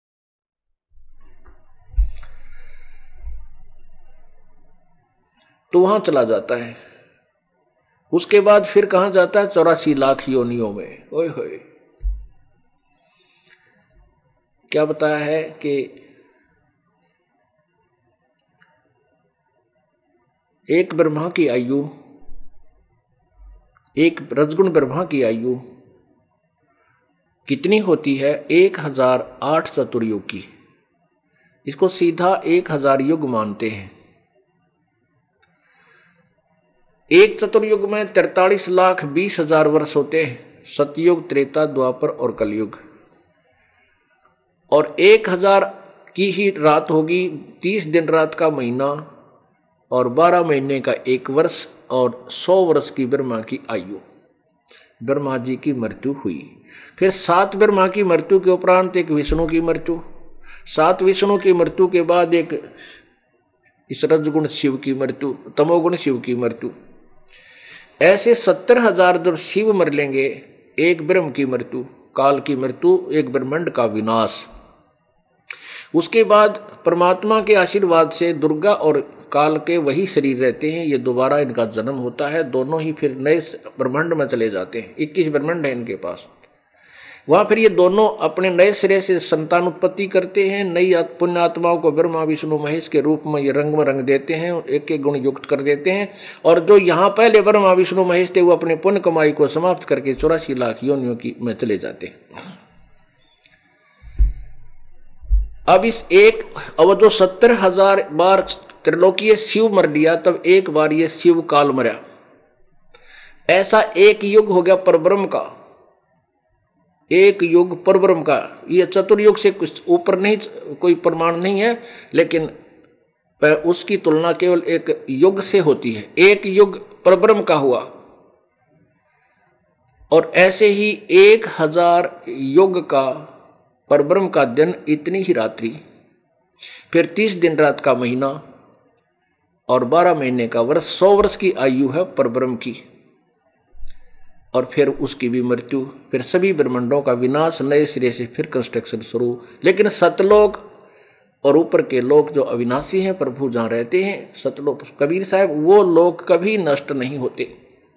तो वहां चला जाता है। उसके बाद फिर कहां जाता है? चौरासी लाख योनियों में। ओए होए, क्या बताया है कि एक ब्रह्मा की आयु, एक रजगुण ब्रह्मा की आयु कितनी होती है? एक हजार आठ चतुर्युग की। इसको सीधा एक हजार युग मानते हैं। एक चतुर्युग में तैतालीस लाख बीस हजार वर्ष होते हैं, सतयुग, त्रेता, द्वापर और कलयुग। और एक हजार की ही रात होगी, तीस दिन रात का महीना और बारह महीने का एक वर्ष और सौ वर्ष की ब्रह्मा की आयु। ब्रह्मा जी की मृत्यु हुई। फिर सात ब्रह्मा की मृत्यु के उपरांत एक विष्णु की मृत्यु, सात विष्णु की मृत्यु के बाद एक इस रजगुण शिव की मृत्यु, तमोगुण शिव की मृत्यु। ऐसे सत्तर हजार जब शिव मर लेंगे, एक ब्रह्म की मृत्यु, काल की मृत्यु, एक ब्रह्मांड का विनाश। उसके बाद परमात्मा के आशीर्वाद से दुर्गा और काल के वही शरीर रहते हैं। ये दोबारा इनका जन्म होता है, दोनों ही फिर नए ब्रह्मांड में चले जाते हैं। इक्कीस ब्रह्मांड है इनके पास। वहां फिर ये दोनों अपने नए सिरे से संतान उत्पत्ति करते हैं। नई पुण्य आत्माओं को ब्रह्मा विष्णु महेश के रूप में ये रंग में रंग देते हैं, एक एक गुण युक्त कर देते हैं। और जो यहाँ पहले ब्रह्मा विष्णु महेश थे, वो अपने पुण्य कमाई को समाप्त करके चौरासी लाख योनियों की में चले जाते हैं। अब इस एक अब जो सत्तर हजार बार त्रिलोकीय शिव मर लिया, तब एक बार ये शिव काल मरा। ऐसा एक युग हो गया परब्रह्म का, एक युग परब्रह्म का। ये चतुर्युग से कुछ ऊपर नहीं, कोई प्रमाण नहीं है, लेकिन उसकी तुलना केवल एक युग से होती है। एक युग परब्रह्म का हुआ। और ऐसे ही एक हजार युग का परब्रह्म का दिन, इतनी ही रात्रि, फिर तीस दिन रात का महीना और बारह महीने का वर्ष, सौ वर्ष की आयु है परब्रह्म की। और फिर उसकी भी मृत्यु, फिर सभी ब्रह्मांडों का विनाश, नए सिरे से फिर कंस्ट्रक्शन शुरू। लेकिन सतलोक और ऊपर के लोक जो अविनाशी हैं, प्रभु जहां रहते हैं, सतलोक, कबीर साहब, वो लोक कभी नष्ट नहीं होते।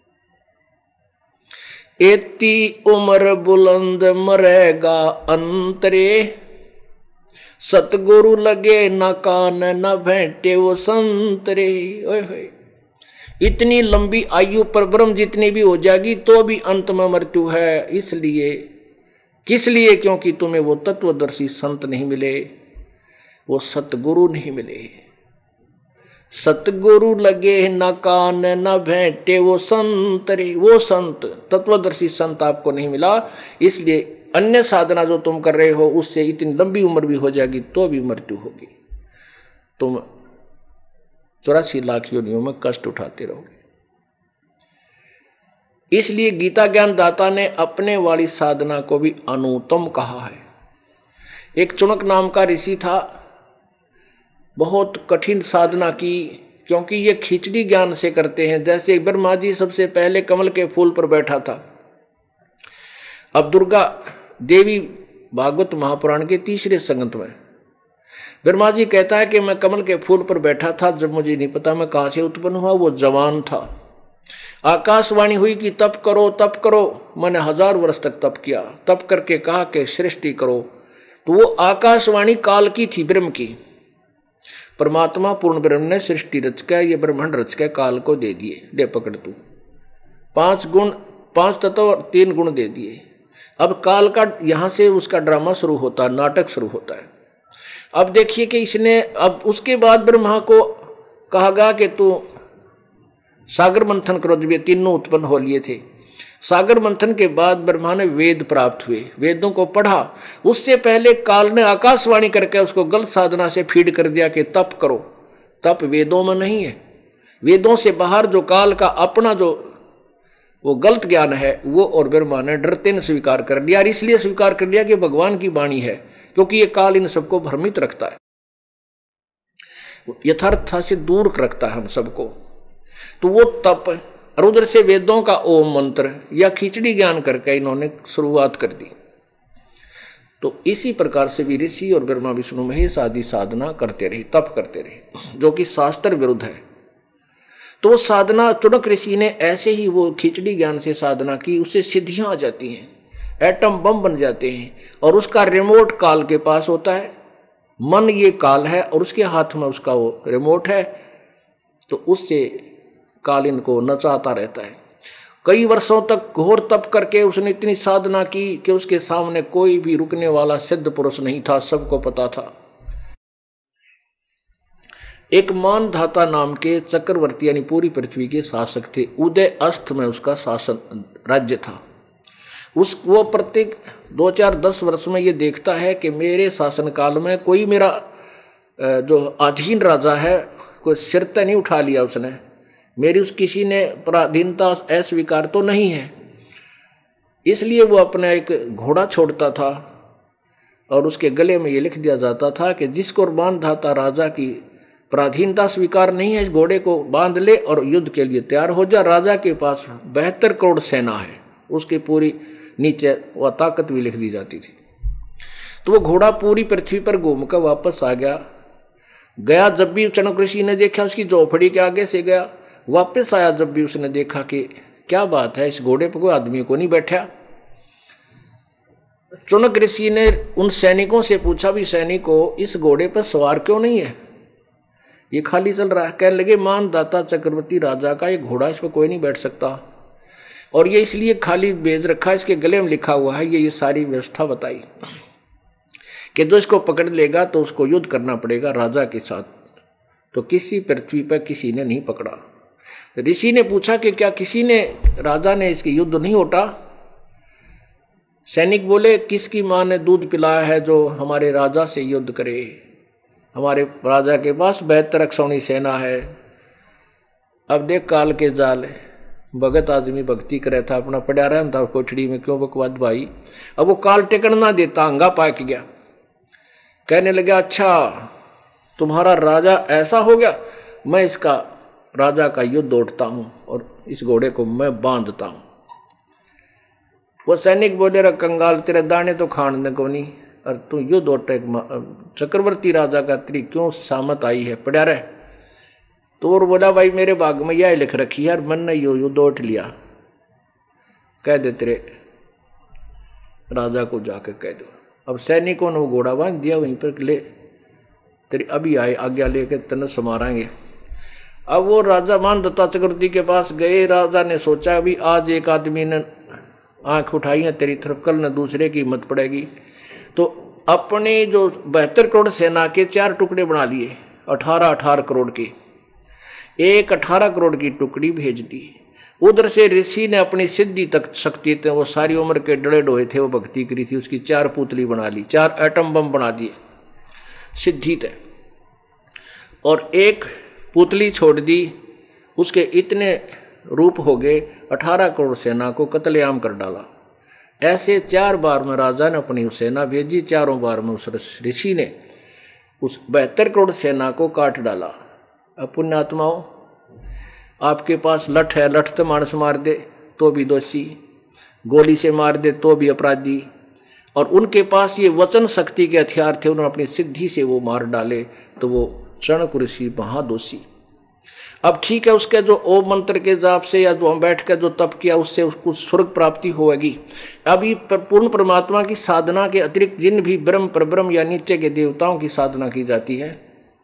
एती उम्र बुलंद मरेगा अंतरे, सतगुरु लगे न कान न भेंटे वो संतरे। ओए होए, इतनी लंबी आयु पर ब्रह्म जितनी भी हो जाएगी तो भी अंत में मृत्यु है। इसलिए, किस लिए? क्योंकि तुम्हें वो तत्वदर्शी संत नहीं मिले, वो सतगुरु नहीं मिले। सतगुरु लगे न कान न भेंटे वो संतरे, वो संत, तत्वदर्शी संत आपको नहीं मिला। इसलिए अन्य साधना जो तुम कर रहे हो, उससे इतनी लंबी उम्र भी हो जाएगी तो भी मृत्यु होगी। तुम चौरासी लाख योनियों में कष्ट उठाते रहोगे। इसलिए गीता ज्ञान दाता ने अपने वाली साधना को भी अनुत्तम कहा है। एक चुनक नाम का ऋषि था, बहुत कठिन साधना की, क्योंकि ये खिचड़ी ज्ञान से करते हैं। जैसे ब्रह्मा जी सबसे पहले कमल के फूल पर बैठा था। अब दुर्गा देवी भागवत महापुराण के तीसरे संगत में ब्रह्मा जी कहता है कि मैं कमल के फूल पर बैठा था, जब मुझे नहीं पता मैं कहां से उत्पन्न हुआ, वो जवान था। आकाशवाणी हुई कि तप करो तप करो। मैंने हजार वर्ष तक तप किया, तप करके कहा कि सृष्टि करो। तो वो आकाशवाणी काल की थी, ब्रह्म की। परमात्मा पूर्ण ब्रह्म ने सृष्टि रच के, ये ब्रह्मांड रच के काल को दे दिए, दे पकड़ तू। पांच गुण, पांच तत्व, तीन गुण दे दिए। अब काल का यहां से उसका ड्रामा शुरू होता है, नाटक शुरू होता है। अब देखिए कि इसने, अब उसके बाद ब्रह्मा को कहा गया कि तू सागर मंथन करो। जब ये तीनों उत्पन्न हो लिए थे, सागर मंथन के बाद ब्रह्मा ने वेद प्राप्त हुए, वेदों को पढ़ा। उससे पहले काल ने आकाशवाणी करके उसको गलत साधना से फीड कर दिया कि तप करो। तप वेदों में नहीं है। वेदों से बाहर जो काल का अपना जो वो गलत ज्ञान है, वो और ब्रह्मा ने डरते ने स्वीकार कर लिया। और इसलिए स्वीकार कर लिया कि भगवान की वाणी है, क्योंकि ये काल इन सबको भ्रमित रखता है, यथार्थता से दूर रखता है हम सबको। तो वो तप और उधर से वेदों का ओम मंत्र या खिचड़ी ज्ञान करके इन्होंने शुरुआत कर दी। तो इसी प्रकार से भी ऋषि और ब्रह्मा विष्णु महेश आदि साधना करते रहे, तप करते रहे, जो कि शास्त्र विरुद्ध है। तो वो साधना चुनक ऋषि ने ऐसे ही वो खिचड़ी ज्ञान से साधना की, उससे सिद्धियां आ जाती हैं, एटम बम बन जाते हैं। और उसका रिमोट काल के पास होता है। मन ये काल है और उसके हाथ में उसका वो रिमोट है। तो उससे काल इनको नचाता रहता है। कई वर्षों तक घोर तप करके उसने इतनी साधना की कि उसके सामने कोई भी रुकने वाला सिद्ध पुरुष नहीं था, सबको पता था। एक मानधाता नाम के चक्रवर्ती यानी पूरी पृथ्वी के शासक थे। उदय अस्त में उसका शासन राज्य था। उस वो प्रत्येक दो चार दस वर्ष में ये देखता है कि मेरे शासन काल में कोई मेरा जो अधीन राजा है कोई सिर तक नहीं उठा लिया उसने, मेरी उस किसी ने पराधीनता अस्वीकार तो नहीं है। इसलिए वो अपना एक घोड़ा छोड़ता था और उसके गले में ये लिख दिया जाता था कि जिसको मानधाता राजा की पराधीनता स्वीकार नहीं है, इस घोड़े को बांध ले और युद्ध के लिए तैयार हो जा। राजा के पास बहत्तर करोड़ सेना है, उसकी पूरी नीचे वह ताकत भी लिख दी जाती थी। तो वो घोड़ा पूरी पृथ्वी पर घूमकर वापस आ गया। गया जब भी चनक ऋषि ने देखा, उसकी झोपड़ी के आगे से गया, वापस आया जब भी उसने देखा कि क्या बात है, इस घोड़े पर कोई आदमी को नहीं बैठा। चुनक ऋषि ने उन सैनिकों से पूछा, भी सैनिकों इस घोड़े पर सवार क्यों नहीं है, ये खाली चल रहा है। कहने लगे मानदाता चक्रवर्ती राजा का ये घोड़ा, इस पर कोई नहीं बैठ सकता और ये इसलिए खाली भेज रखा, इसके गले में लिखा हुआ है। ये ये सारी व्यवस्था बताई कि जो इसको पकड़ लेगा तो उसको युद्ध करना पड़ेगा राजा के साथ। तो किसी पृथ्वी पर किसी ने नहीं पकड़ा। ऋषि ने पूछा कि क्या किसी ने राजा ने इसकी युद्ध नहीं होता। सैनिक बोले, किसकी माँ ने दूध पिलाया है जो हमारे राजा से युद्ध करे। हमारे राजा के पास बहत्तर अक्षौणी सेना है। अब देख काल के जाल, भगत आदमी भक्ति करे था, अपना पड़ा रहता कोठड़ी में, क्यों बकवाद भाई। अब वो काल टिकन ना देता, अंगा पाक गया। कहने लगा, अच्छा तुम्हारा राजा ऐसा हो गया, मैं इसका राजा का युद्ध उठता हूं और इस घोड़े को मैं बांधता हूं। वो सैनिक बोले, रे कंगाल, तेरे दाने तो खाने को नहीं और तू युद्ध उठे चक्रवर्ती राजा का, तेरी क्यों सामत आई है, पड़ा रहे। तो और बोला, भाई मेरे भाग में यह लिख रखी है, मन ने यो युद्ध उठ लिया। कह दे तेरे राजा को जाके कह दो। अब सैनिकों ने वो घोड़ा बांध दिया, वहीं पर ले तेरी अभी आए आज्ञा लेके तने समाराएंगे। अब वो राजा मानधाता चक्रवर्ती के पास गए। राजा ने सोचा, अभी आज एक आदमी ने आंख उठाई है तेरी तरफ, कल न दूसरे की हिम्मत पड़ेगी। तो अपने जो बहत्तर करोड़ सेना के चार टुकड़े बना लिए, अठारह अठारह करोड़ के, एक अठारह करोड़ की टुकड़ी भेज दी। उधर से ऋषि ने अपनी सिद्धि तक शक्ति थे, वो सारी उम्र के डड़े डोए थे, वो भक्ति करी थी, उसकी चार पुतली बना ली, चार एटम बम बना दिए सिद्धि थे, और एक पुतली छोड़ दी। उसके इतने रूप हो गए, अठारह करोड़ सेना को कत्लेआम कर डाला। ऐसे चार बार में राजा ने अपनी सेना भेजी, चारों बार में उस ऋषि ने उस बहत्तर करोड़ सेना को काट डाला। अब पुण्यात्माओं, आपके पास लठ है, लठ से मानस मार दे तो भी दोषी, गोली से मार दे तो भी अपराधी, और उनके पास ये वचन शक्ति के हथियार थे, उन्होंने अपनी सिद्धि से वो मार डाले, तो वो चणक ऋषि महादोषी। अब ठीक है, उसके जो ओम मंत्र के जाप से या जो हम बैठ कर जो तप किया उससे उसको स्वर्ग प्राप्ति होगी। अभी पूर्ण परमात्मा की साधना के अतिरिक्त जिन भी ब्रह्म परब्रह्म या नीचे के देवताओं की साधना की जाती है,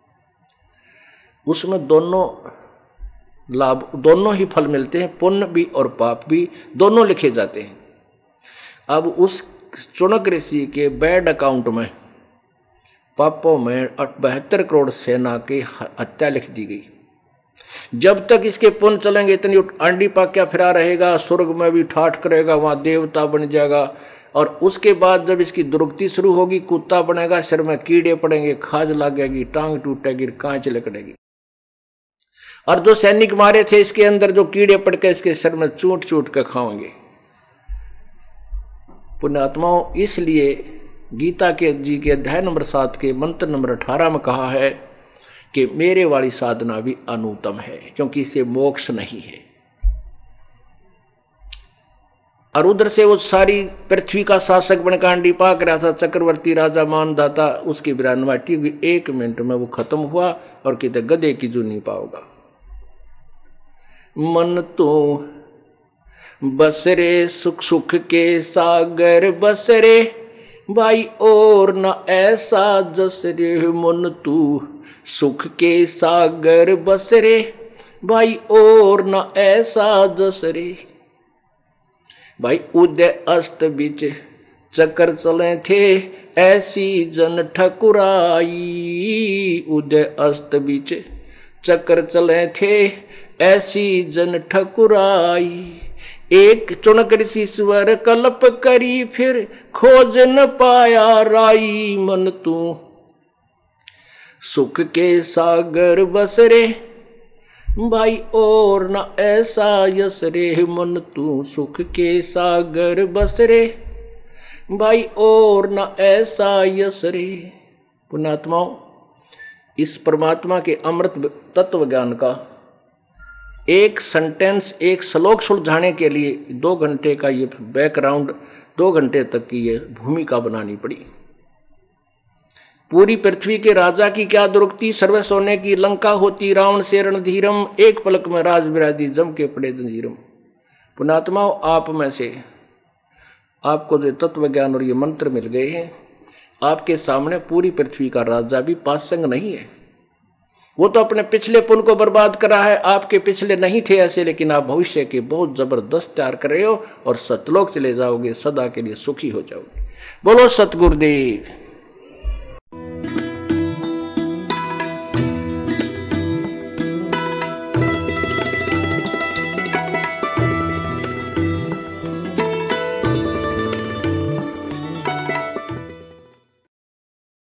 उसमें दोनों लाभ, दोनों ही फल मिलते हैं, पुण्य भी और पाप भी, दोनों लिखे जाते हैं। अब उस चुनक ऋषि के बैड अकाउंट में पापों में बहत्तर करोड़ सेना की हत्या लिख दी गई। जब तक इसके पुण्य चलेंगे इतनी आंडी पाक्या फिरा रहेगा, स्वर्ग में भी ठाठ करेगा, वहां देवता बन जाएगा। और उसके बाद जब इसकी दुर्गति शुरू होगी, कुत्ता बनेगा, सिर में कीड़े पड़ेंगे, खाज लगेगी, टांग टूटेगी, कांच लकड़ेगी। और जो सैनिक मारे थे इसके अंदर, जो कीड़े पड़ के इसके सिर में चूट चूट के खाएंगे। पुण्यात्माओं, इसलिए गीता के जी के अध्याय नंबर सात के मंत्र नंबर अठारह में कहा है कि मेरे वाली साधना भी अनुत्तम है, क्योंकि इसे मोक्ष नहीं है। और उधर से वो सारी पृथ्वी का शासक बनकर आंडी पाक रहा था, चक्रवर्ती राजा मानदाता, उसकी बिरानवाटी हुई, एक मिनट में वो खत्म हुआ और कितने गधे की जू नहीं पाओगा। मन तो बसरे सुख सुख के सागर बसरे भाई, और न ऐसा जसरे। मन तू सुख के सागर बसरे भाई, और न ऐसा जसरे। भाई उदय अस्त बीच चक्कर चले थे, ऐसी जन ठकुराई। उदय अस्त बीच चक्कर चले थे, ऐसी जन ठकुराई। एक चुनक ऋषिश्वर कल्प करी, फिर खोज न पाया राई। मन तू सुख के सागर बसरे भाई, और न ऐसा यसरे। मन तू सुख के सागर बसरे भाई, और न ऐसा यसरे। पुण्यात्माओं, इस परमात्मा के अमृत तत्व ज्ञान का एक सेंटेंस, एक श्लोक सुलझाने के लिए दो घंटे का ये बैकग्राउंड, दो घंटे तक की ये भूमिका बनानी पड़ी। पूरी पृथ्वी के राजा की क्या दुर्गति, सर्व सोने की लंका होती, रावण से रणधीरम, एक पलक में राज विराजी, जम के पड़े जंजीरम। पुण्यात्माओं, आप में से आपको जो तत्व ज्ञान और ये मंत्र मिल गए हैं, आपके सामने पूरी पृथ्वी का राजा भी पासंग नहीं है। वो तो अपने पिछले पुण्य को बर्बाद कर रहा है, आपके पिछले नहीं थे ऐसे, लेकिन आप भविष्य के बहुत जबरदस्त तैयार कर रहे हो और सतलोक चले जाओगे, सदा के लिए सुखी हो जाओगे। बोलो सतगुरुदेव।